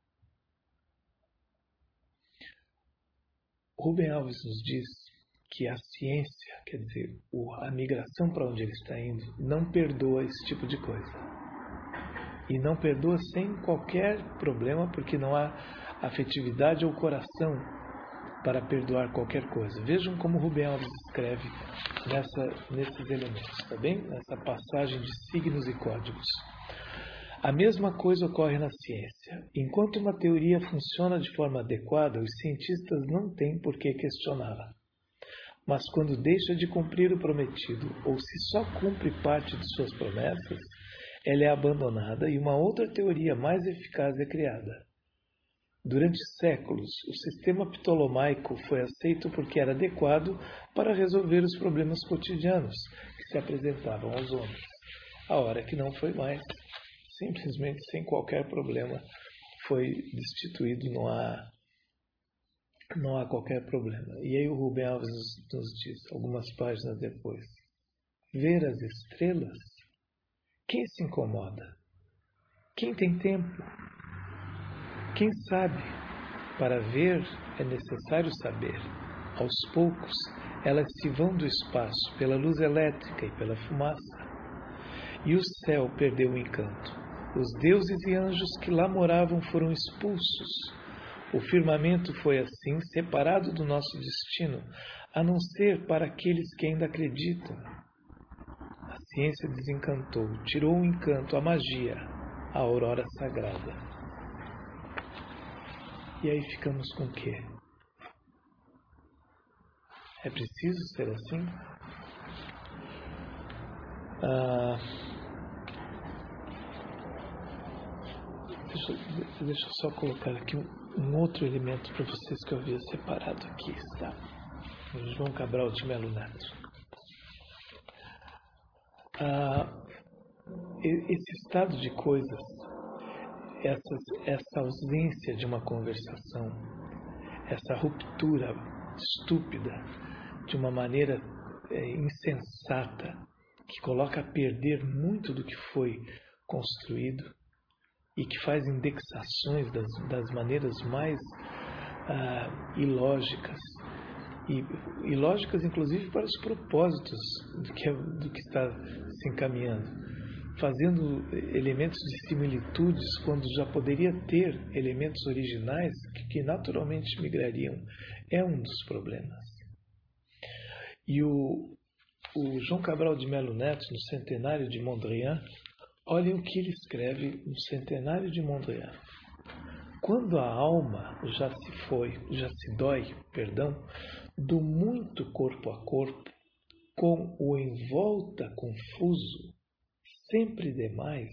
Rubem Alves nos diz que a ciência, quer dizer, a migração para onde ele está indo, não perdoa esse tipo de coisa. E não perdoa sem qualquer problema, porque não há afetividade ou coração para perdoar qualquer coisa. Vejam como Rubem Alves escreve nesses elementos, tá bem? Nessa passagem de signos e códigos. A mesma coisa ocorre na ciência. Enquanto uma teoria funciona de forma adequada, os cientistas não têm por que questioná-la. Mas quando deixa de cumprir o prometido, ou se só cumpre parte de suas promessas, ela é abandonada e uma outra teoria mais eficaz é criada. Durante séculos, o sistema ptolomaico foi aceito porque era adequado para resolver os problemas cotidianos que se apresentavam aos homens. A hora que não foi mais, simplesmente sem qualquer problema, foi destituído, não há qualquer problema. E aí o Rubem Alves nos diz, algumas páginas depois, ver as estrelas? Quem se incomoda? Quem tem tempo? Quem sabe? Para ver é necessário saber. Aos poucos, elas se vão do espaço pela luz elétrica e pela fumaça. E o céu perdeu o encanto. Os deuses e anjos que lá moravam foram expulsos. O firmamento foi assim separado do nosso destino, a não ser para aqueles que ainda acreditam. A ciência desencantou, tirou o encanto, a magia, a aurora sagrada. E aí ficamos com o quê? É preciso ser assim? Deixa eu só colocar aqui um outro elemento para vocês que eu havia separado aqui, está? João Cabral de Melo Neto. Esse estado de coisas, essa ausência de uma conversação, essa ruptura estúpida, de uma maneira insensata, que coloca a perder muito do que foi construído e que faz indexações das maneiras mais ilógicas, e ilógicas inclusive para os propósitos do que está se encaminhando, fazendo elementos de similitudes quando já poderia ter elementos originais que naturalmente migrariam, é um dos problemas. E o João Cabral de Melo Neto, no Centenário de Mondrian, olhem o que ele escreve no Centenário de Mondrian. Quando a alma já se dói, do muito corpo a corpo, com o em volta confuso, sempre demais,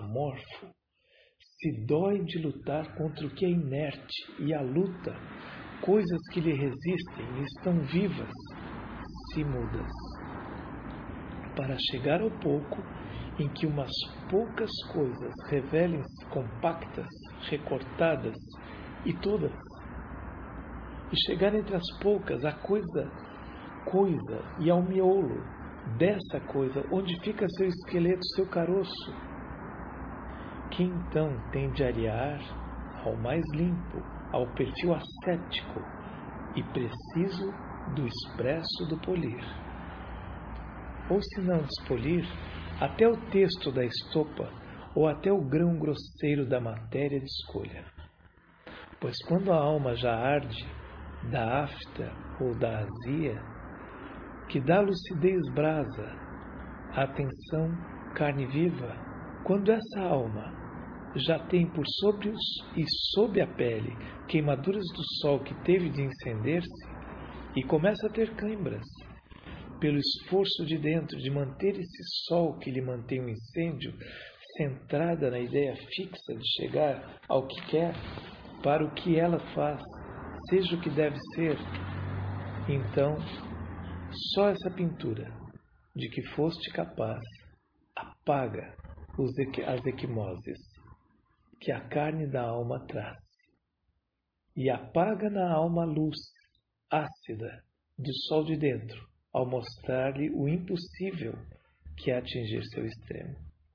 amorfo, se dói de lutar contra o que é inerte, e a luta coisas que lhe resistem e estão vivas, se mudas, para chegar ao pouco em que umas poucas coisas revelem-se compactas, recortadas e todas, e chegar entre as poucas à coisa e ao miolo dessa coisa, onde fica seu esqueleto, seu caroço, que então tem de arear ao mais limpo, ao perfil ascético e preciso do expresso do polir. Ou se não despolir, até o texto da estopa ou até o grão grosseiro da matéria de escolha. Pois quando a alma já arde da afta ou da azia, que dá lucidez brasa, a atenção carne viva, quando essa alma já tem por sobre e sob a pele queimaduras do sol que teve de incender-se e começa a ter câimbras, pelo esforço de dentro de manter esse sol que lhe mantém o incêndio, centrada na ideia fixa de chegar ao que quer, para o que ela faz, seja o que deve ser, então, só essa pintura de que foste capaz apaga as equimoses que a carne da alma traz, e apaga na alma a luz ácida do sol de dentro, ao mostrar-lhe o impossível que é atingir seu extremo.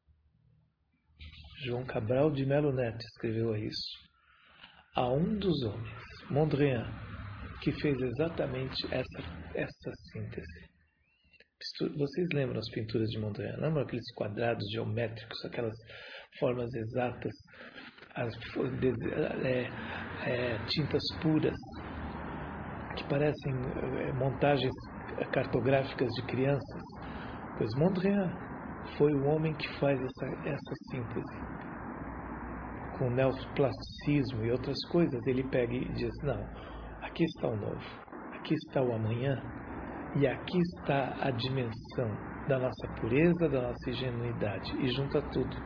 João Cabral de Melo Neto escreveu isso a um dos homens, Mondrian, que fez exatamente essa síntese. Vocês lembram as pinturas de Mondrian? Lembram aqueles quadrados geométricos, aquelas formas exatas, tintas puras, que parecem montagens cartográficas de crianças? Pois Mondrian foi o homem que faz essa síntese. Com neoplasticismo e outras coisas, ele pega e diz, não, aqui está o novo, aqui está o amanhã, e aqui está a dimensão da nossa pureza, da nossa ingenuidade, e junta tudo.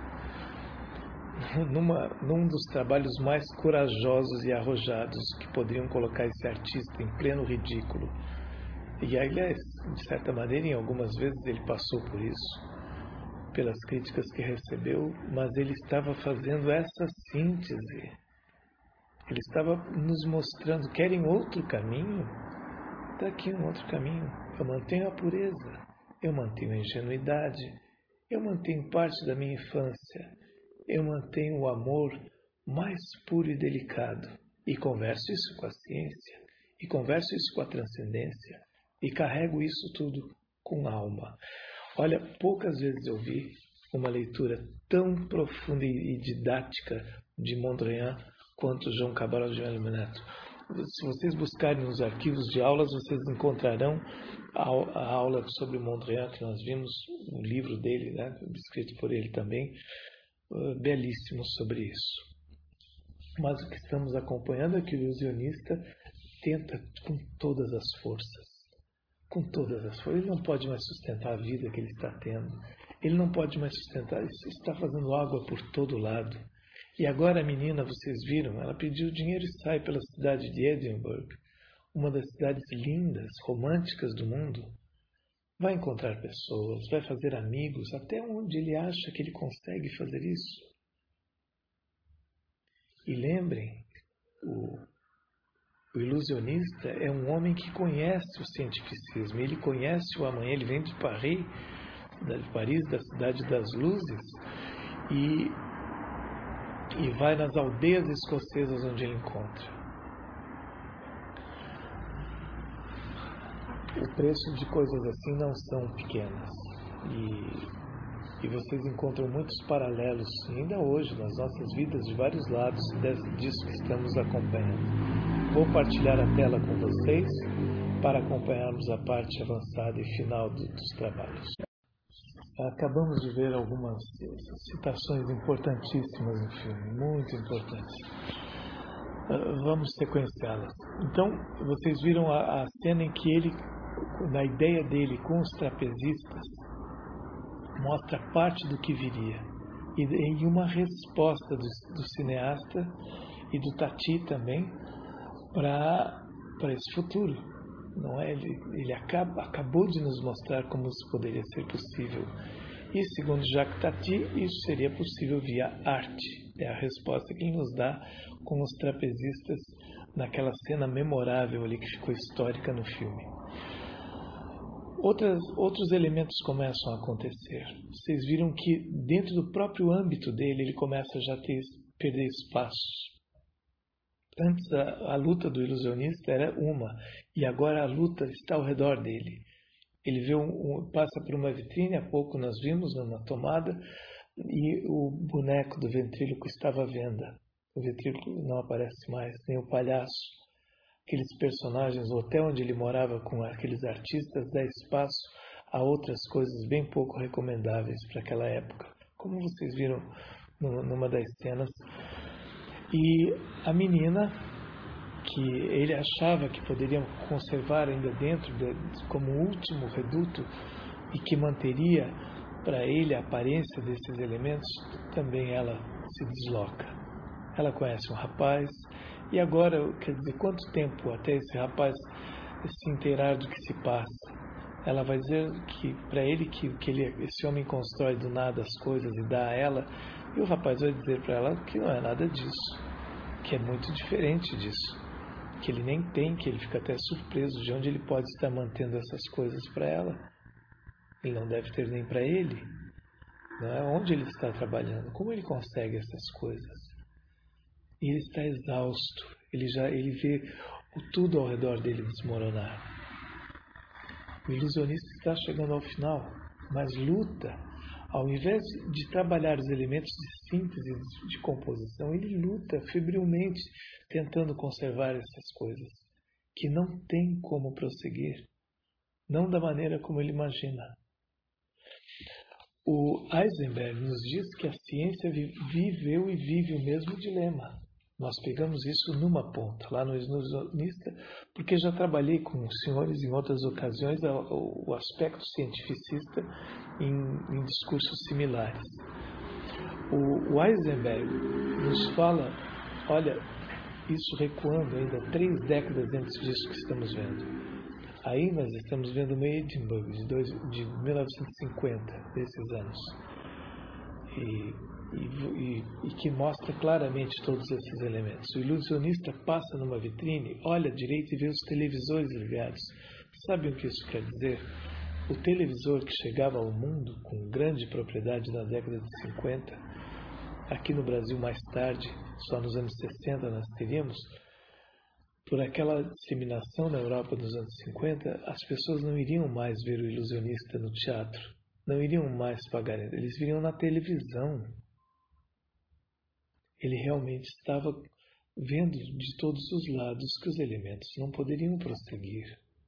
Num dos trabalhos mais corajosos e arrojados que poderiam colocar esse artista em pleno ridículo. E, aliás, de certa maneira, em algumas vezes ele passou por isso, pelas críticas que recebeu, mas ele estava fazendo essa síntese. Ele estava nos mostrando, querem outro caminho? Está aqui um outro caminho. Eu mantenho a pureza, eu mantenho a ingenuidade, eu mantenho parte da minha infância, eu mantenho o amor mais puro e delicado, e converso isso com a ciência, e converso isso com a transcendência, e carrego isso tudo com alma. Olha, poucas vezes eu vi uma leitura tão profunda e didática de Mondrian quanto João Cabral de Melo Neto. Se vocês buscarem nos arquivos de aulas, vocês encontrarão a aula sobre Mondrian, que nós vimos, um livro dele, né, escrito por ele também, belíssimo sobre isso. Mas o que estamos acompanhando é que o ilusionista tenta com todas as forças. Com todas as forças. Ele não pode mais sustentar a vida que ele está tendo. Ele não pode mais sustentar. Ele está fazendo água por todo lado. E agora a menina, vocês viram, ela pediu dinheiro e sai pela cidade de Edinburgh, uma das cidades lindas, românticas do mundo. Vai encontrar pessoas, vai fazer amigos, até onde ele acha que ele consegue fazer isso. E lembrem, o ilusionista é um homem que conhece o cientificismo, ele conhece o amanhã, ele vem de Paris, cidade de Paris, da cidade das luzes, e vai nas aldeias escocesas onde ele encontra. O preço de coisas assim não são pequenas, e vocês encontram muitos paralelos, ainda hoje, nas nossas vidas, de vários lados disso que estamos acompanhando. Vou partilhar a tela com vocês para acompanharmos a parte avançada e final dos trabalhos. Acabamos de ver algumas citações importantíssimas no filme, muito importantes. Vamos sequenciá-las. Então, vocês viram a cena em que ele, na ideia dele com os trapezistas, mostra parte do que viria. E em uma resposta do cineasta e do Tati também, para para esse futuro. Não é? Ele acabou de nos mostrar como isso poderia ser possível. E, segundo Jacques Tati, isso seria possível via arte. É a resposta que ele nos dá com os trapezistas naquela cena memorável ali que ficou histórica no filme. Outros elementos começam a acontecer. Vocês viram que dentro do próprio âmbito dele, ele começa já a perder espaços. Antes a luta do ilusionista era uma, e agora a luta está ao redor dele. Ele vê passa por uma vitrine, há pouco nós vimos numa tomada, e o boneco do ventríloco estava à venda. O ventríloco não aparece mais, nem o palhaço. Aqueles personagens, o hotel onde ele morava com aqueles artistas, dá espaço a outras coisas bem pouco recomendáveis para aquela época. Como vocês viram numa das cenas. E a menina, que ele achava que poderiam conservar ainda dentro, como último reduto, e que manteria para ele a aparência desses elementos, também ela se desloca. Ela conhece um rapaz, e agora, quer dizer, quanto tempo até esse rapaz se inteirar do que se passa? Ela vai dizer que para ele que esse homem constrói do nada as coisas e dá a ela, e o rapaz vai dizer para ela que não é nada disso, que é muito diferente disso, que ele nem tem, que ele fica até surpreso de onde ele pode estar mantendo essas coisas para ela. Ele não deve ter nem para ele, não é? Onde ele está trabalhando, como ele consegue essas coisas? E ele está exausto, ele vê tudo ao redor dele desmoronar. O ilusionista está chegando ao final, mas luta. Ao invés de trabalhar os elementos de síntese, de composição, ele luta febrilmente tentando conservar essas coisas, que não tem como prosseguir, não da maneira como ele imagina. O Heisenberg nos diz que a ciência viveu e vive o mesmo dilema. Nós pegamos isso numa ponta, lá no ilusionista, porque já trabalhei com os senhores em outras ocasiões o aspecto cientificista em discursos similares. O Heisenberg nos fala, olha, isso recuando ainda 3 décadas antes disso que estamos vendo. Aí nós estamos vendo o Edinburgh de 1950, desses anos. E que mostra claramente todos esses elementos. O ilusionista passa numa vitrine, olha à direita e vê os televisores ligados. Sabe o que isso quer dizer? O televisor que chegava ao mundo com grande propriedade na década de 50, aqui no Brasil mais tarde, só nos anos 60 nós teríamos, por aquela disseminação na Europa dos anos 50, as pessoas não iriam mais ver o ilusionista no teatro, não iriam mais pagar, eles viriam na televisão. Ele realmente estava vendo de todos os lados que os elementos não poderiam prosseguir.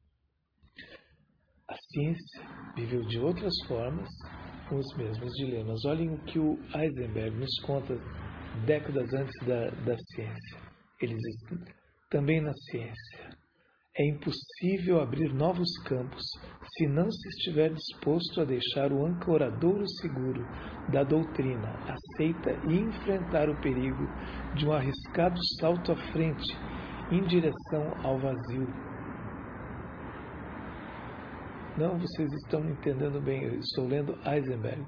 A ciência viveu de outras formas com os mesmos dilemas. Olhem o que o Heisenberg nos conta décadas antes da ciência. Eles também na ciência. É impossível abrir novos campos se não se estiver disposto a deixar o ancoradouro seguro da doutrina, aceita e enfrentar o perigo de um arriscado salto à frente em direção ao vazio. Não, vocês estão entendendo bem, eu estou lendo Heisenberg,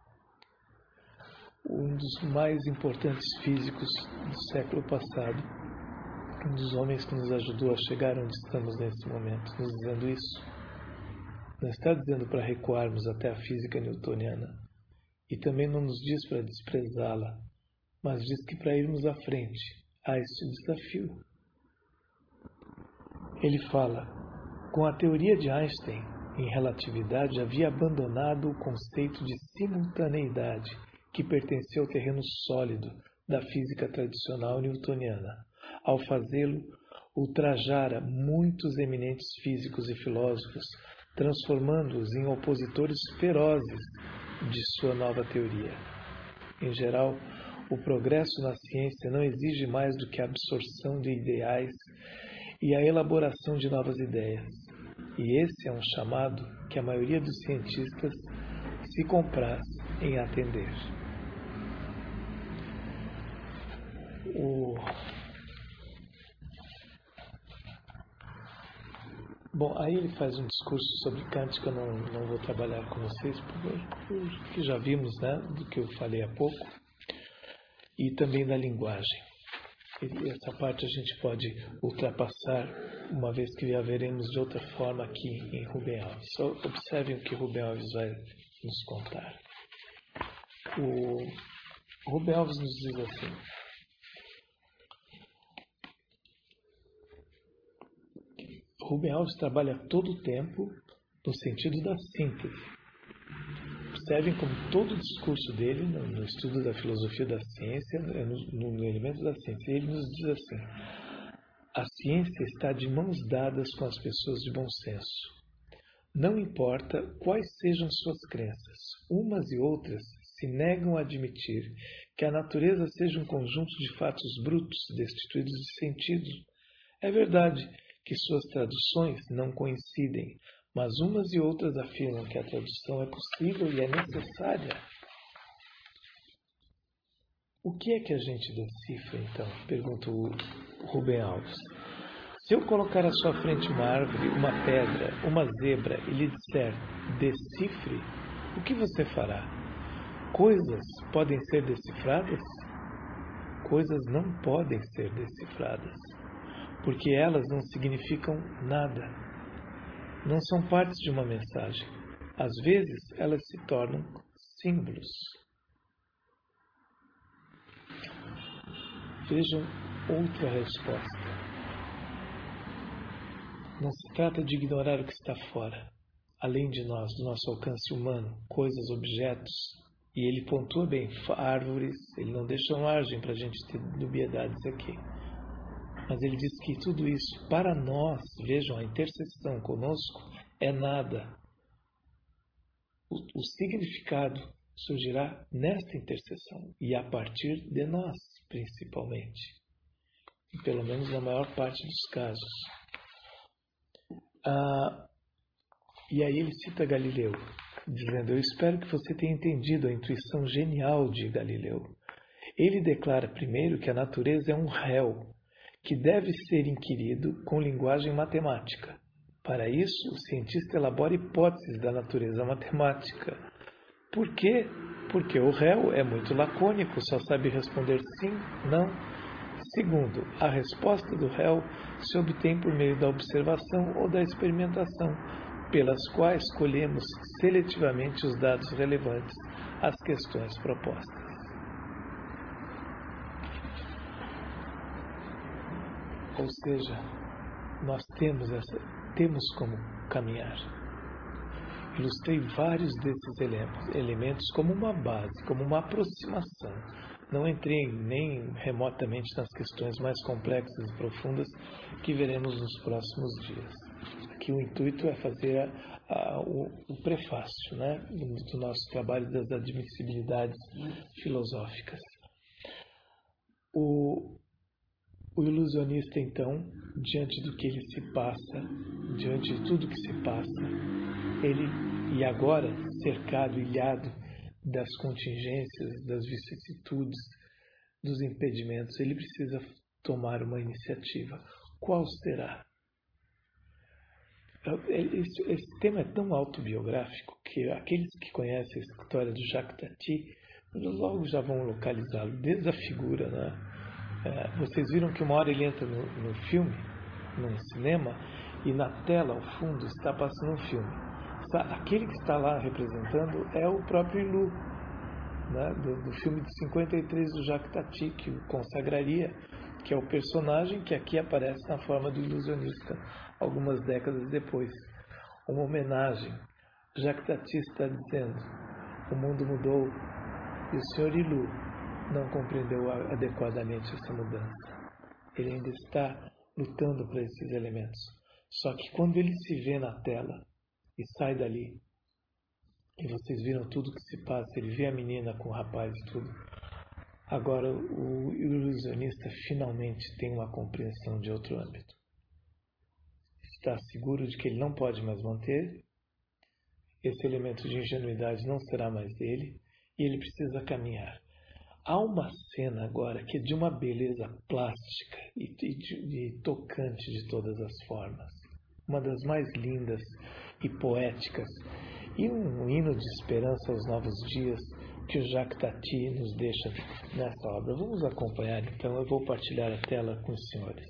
um dos mais importantes físicos do século passado. Um dos homens que nos ajudou a chegar onde estamos nesse momento, nos dizendo isso. Não está dizendo para recuarmos até a física newtoniana. E também não nos diz para desprezá-la, mas diz que para irmos à frente há este desafio. Ele fala, com a teoria de Einstein em relatividade, havia abandonado o conceito de simultaneidade que pertencia ao terreno sólido da física tradicional newtoniana. Ao fazê-lo, ultrajara muitos eminentes físicos e filósofos, transformando-os em opositores ferozes de sua nova teoria. Em geral, o progresso na ciência não exige mais do que a absorção de ideais e a elaboração de novas ideias. E esse é um chamado que a maioria dos cientistas se compraz em atender. Bom, aí ele faz um discurso sobre Kant que eu não vou trabalhar com vocês, porque já vimos, né, do que eu falei há pouco, e também da linguagem. E essa parte a gente pode ultrapassar, uma vez que a veremos de outra forma aqui em Rubem Alves. Só observem o que Rubem Alves vai nos contar. O Rubem Alves nos diz assim: Rubem Alves trabalha todo o tempo no sentido da síntese. Observem como todo o discurso dele, no estudo da filosofia da ciência, no elemento da ciência, ele nos diz assim: a ciência está de mãos dadas com as pessoas de bom senso. Não importa quais sejam suas crenças, umas e outras se negam a admitir que a natureza seja um conjunto de fatos brutos, destituídos de sentido. É verdade que suas traduções não coincidem, mas umas e outras afirmam que a tradução é possível e é necessária. O que é que a gente decifra, então? Pergunta o Rubem Alves. Se eu colocar à sua frente uma árvore, uma pedra, uma zebra e lhe disser decifre, o que você fará? Coisas podem ser decifradas? Coisas não podem ser decifradas, porque elas não significam nada. Não são partes de uma mensagem. Às vezes, elas se tornam símbolos. Vejam outra resposta. Não se trata de ignorar o que está fora, além de nós, do nosso alcance humano, coisas, objetos. E ele pontua bem, árvores, ele não deixa margem para a gente ter dubiedades aqui. Mas ele diz que tudo isso, para nós, vejam, a interseção conosco é nada. O significado surgirá nesta interseção e a partir de nós, principalmente. E pelo menos na maior parte dos casos. E aí ele cita Galileu, dizendo: eu espero que você tenha entendido a intuição genial de Galileu. Ele declara primeiro que a natureza é um réu, que deve ser inquirido com linguagem matemática. Para isso, o cientista elabora hipóteses da natureza matemática. Por quê? Porque o réu é muito lacônico, só sabe responder sim, não. Segundo, a resposta do réu se obtém por meio da observação ou da experimentação, pelas quais colhemos seletivamente os dados relevantes às questões propostas. Ou seja, nós temos como caminhar. Ilustrei vários desses elementos como uma base, como uma aproximação. Não entrei nem remotamente nas questões mais complexas e profundas que veremos nos próximos dias. Aqui o intuito é fazer o prefácio, né, do nosso trabalho das admissibilidades filosóficas. O ilusionista, então, diante do que ele se passa, diante de tudo que se passa, e agora cercado, ilhado das contingências, das vicissitudes, dos impedimentos, ele precisa tomar uma iniciativa. Qual será? Esse tema é tão autobiográfico que aqueles que conhecem a história do Jacques Tati logo já vão localizá-lo, desde a figura, né? Vocês viram que uma hora ele entra no filme, num cinema, e na tela, ao fundo, está passando um filme. Aquele que está lá representando é o próprio Ilu, né, do filme de 53 do Jacques Tati, que o consagraria, que é o personagem que aqui aparece na forma do ilusionista, algumas décadas depois. Uma homenagem. Jacques Tati está dizendo: o mundo mudou e o Sr. Ilu não compreendeu adequadamente essa mudança. Ele ainda está lutando para esses elementos. Só que quando ele se vê na tela e sai dali, e vocês viram tudo que se passa, ele vê a menina com o rapaz e tudo, agora o ilusionista finalmente tem uma compreensão de outro âmbito. Está seguro de que ele não pode mais manter, esse elemento de ingenuidade não será mais dele, e ele precisa caminhar. Há uma cena agora que é de uma beleza plástica e tocante de todas as formas. uma das mais lindas e poéticas, e um hino de esperança aos novos dias que o Jacques Tati nos deixa nessa obra. Vamos acompanhar então, eu vou partilhar a tela com os senhores.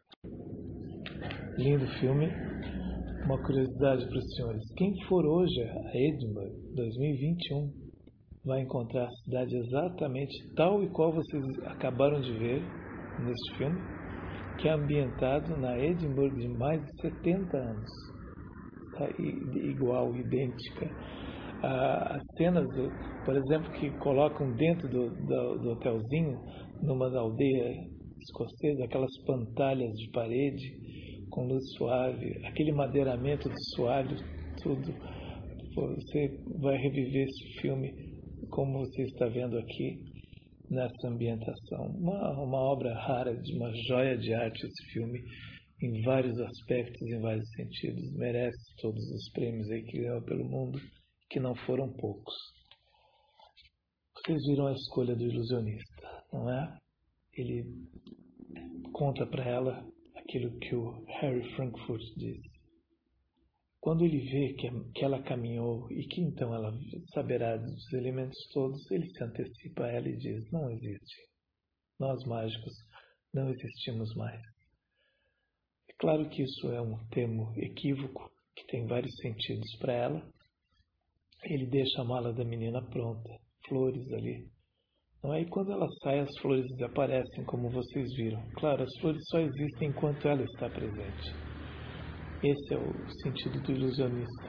Lindo filme. Uma curiosidade para os senhores: quem for hoje a Edinburgh 2021 vai encontrar a cidade exatamente tal e qual vocês acabaram de ver neste filme, que é ambientado na Edinburgh de mais de 70 anos. Está igual, idêntica. As cenas, por exemplo, que colocam dentro do hotelzinho, numa aldeia escocesa, aquelas pantalhas de parede com luz suave, aquele madeiramento de suave, tudo. Você vai reviver esse filme como você está vendo aqui nessa ambientação. Uma obra rara, de uma joia de arte esse filme, em vários aspectos, em vários sentidos. Merece todos os prêmios aí que ganhou pelo mundo, que não foram poucos. Vocês viram a escolha do ilusionista, não é? Ele conta para ela aquilo que o Harry Frankfurt disse. Quando ele vê que ela caminhou e que então ela saberá dos elementos todos, ele se antecipa a ela e diz: não existe. Nós mágicos não existimos mais. É claro que isso é um termo equívoco, que tem vários sentidos para ela. Ele deixa a mala da menina pronta, flores ali. Não é? E quando ela sai, as flores desaparecem, como vocês viram. Claro, as flores só existem enquanto ela está presente. Esse é o sentido do ilusionista.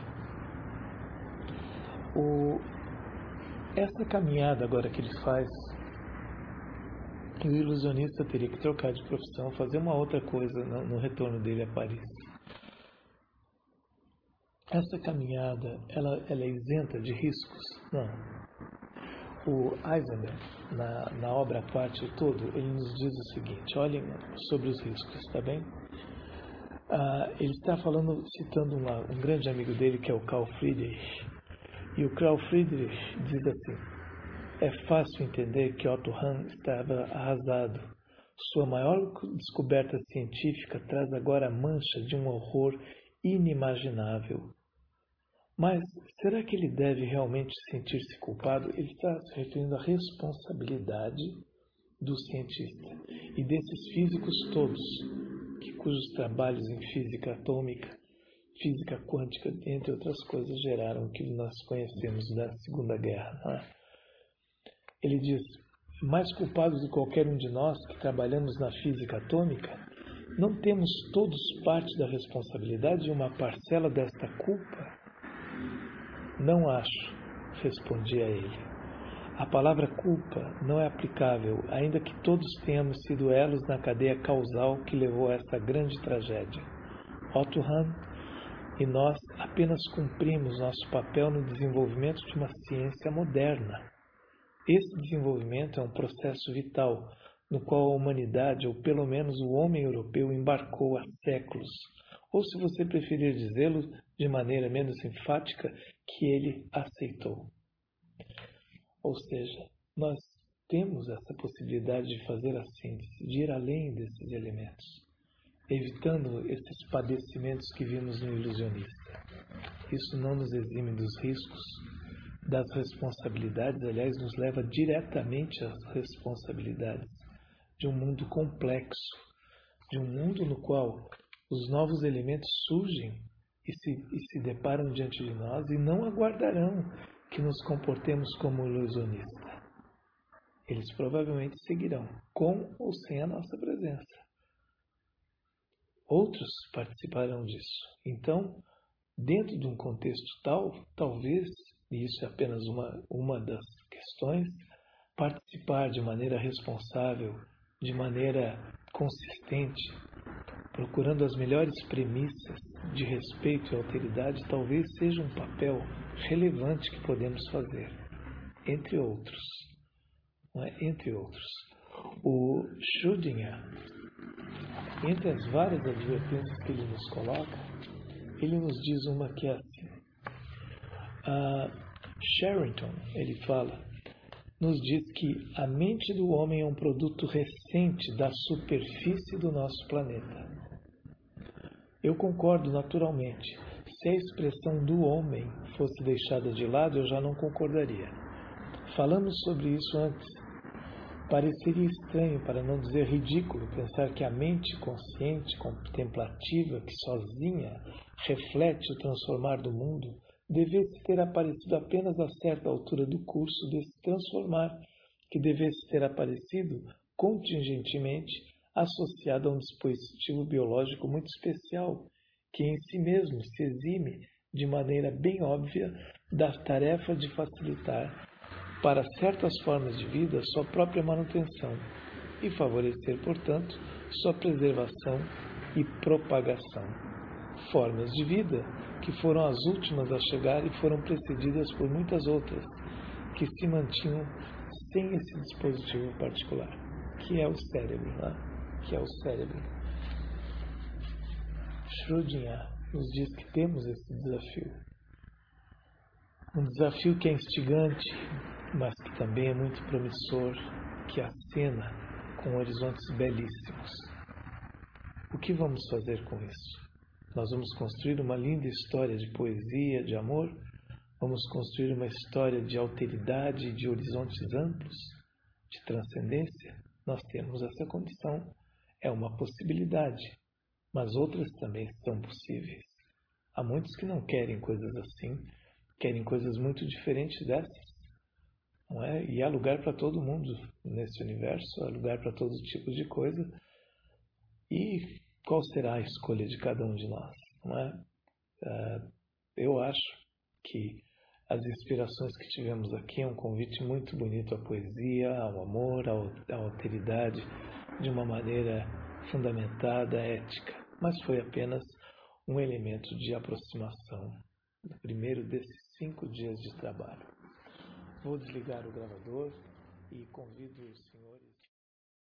Essa caminhada agora que ele faz, o ilusionista teria que trocar de profissão, fazer uma outra coisa no retorno dele a Paris. Essa caminhada, ela é isenta de riscos? Não. O Eisenberg, na obra à parte todo, ele nos diz o seguinte: olhem sobre os riscos, tá bem? Ele está falando, citando um grande amigo dele, que é o Carl Friedrich. E o Carl Friedrich diz assim: é fácil entender que Otto Hahn estava arrasado. Sua maior descoberta científica traz agora a mancha de um horror inimaginável. Mas será que ele deve realmente sentir-se culpado? Ele está se referindo à responsabilidade do cientista e desses físicos todos, cujos trabalhos em física atômica, física quântica, entre outras coisas, geraram o que nós conhecemos da Segunda Guerra. Não é? Ele diz: mais culpados de qualquer um de nós que trabalhamos na física atômica, não temos todos parte da responsabilidade de uma parcela desta culpa? Não acho, respondia ele. A palavra culpa não é aplicável, ainda que todos tenhamos sido elos na cadeia causal que levou a essa grande tragédia. Otto Hahn e nós apenas cumprimos nosso papel no desenvolvimento de uma ciência moderna. Esse desenvolvimento é um processo vital, no qual a humanidade, ou pelo menos o homem europeu, embarcou há séculos. Ou, se você preferir dizê-lo de maneira menos enfática, que ele aceitou. Ou seja, nós temos essa possibilidade de fazer a síntese, de ir além desses elementos, evitando esses padecimentos que vimos no ilusionista. Isso não nos exime dos riscos, das responsabilidades, aliás, nos leva diretamente às responsabilidades de um mundo complexo, de um mundo no qual os novos elementos surgem e se deparam diante de nós e não aguardarão que nos comportemos como ilusionista. Eles provavelmente seguirão, com ou sem a nossa presença. Outros participarão disso. Então, dentro de um contexto tal, talvez, e isso é apenas uma das questões, participar de maneira responsável, de maneira consistente, procurando as melhores premissas de respeito e alteridade, talvez seja um papel relevante que podemos fazer, entre outros. Não é? Entre outros. O Schrödinger, entre as várias advertências que ele nos coloca, ele nos diz uma que é assim. Sherrington, ele fala, nos diz que a mente do homem é um produto recente da superfície do nosso planeta. Eu concordo naturalmente. Se a expressão do homem fosse deixada de lado, eu já não concordaria. Falamos sobre isso antes. Pareceria estranho, para não dizer ridículo, pensar que a mente consciente, contemplativa, que sozinha reflete o transformar do mundo, devesse ter aparecido apenas a certa altura do curso desse transformar, que devesse ter aparecido contingentemente associado a um dispositivo biológico muito especial, que em si mesmo se exime de maneira bem óbvia da tarefa de facilitar para certas formas de vida sua própria manutenção e favorecer, portanto, sua preservação e propagação. Formas de vida que foram as últimas a chegar e foram precedidas por muitas outras, que se mantinham sem esse dispositivo particular, que é o cérebro, né? Que é o cérebro. Schrödinger nos diz que temos esse desafio. Um desafio que é instigante, mas que também é muito promissor, que acena com horizontes belíssimos. O que vamos fazer com isso? Nós vamos construir uma linda história de poesia, de amor? Vamos construir uma história de alteridade e de horizontes amplos, de transcendência? Nós temos essa condição. É uma possibilidade, mas outras também são possíveis. Há muitos que não querem coisas assim, querem coisas muito diferentes dessas, não é? E há lugar para todo mundo nesse universo, há lugar para todo tipo de coisa. E qual será a escolha de cada um de nós, não é? Eu acho que as inspirações que tivemos aqui é um convite muito bonito à poesia, ao amor, à alteridade, de uma maneira fundamentada, ética, mas foi apenas um elemento de aproximação no primeiro desses 5 dias de trabalho. Vou desligar o gravador e convido os senhores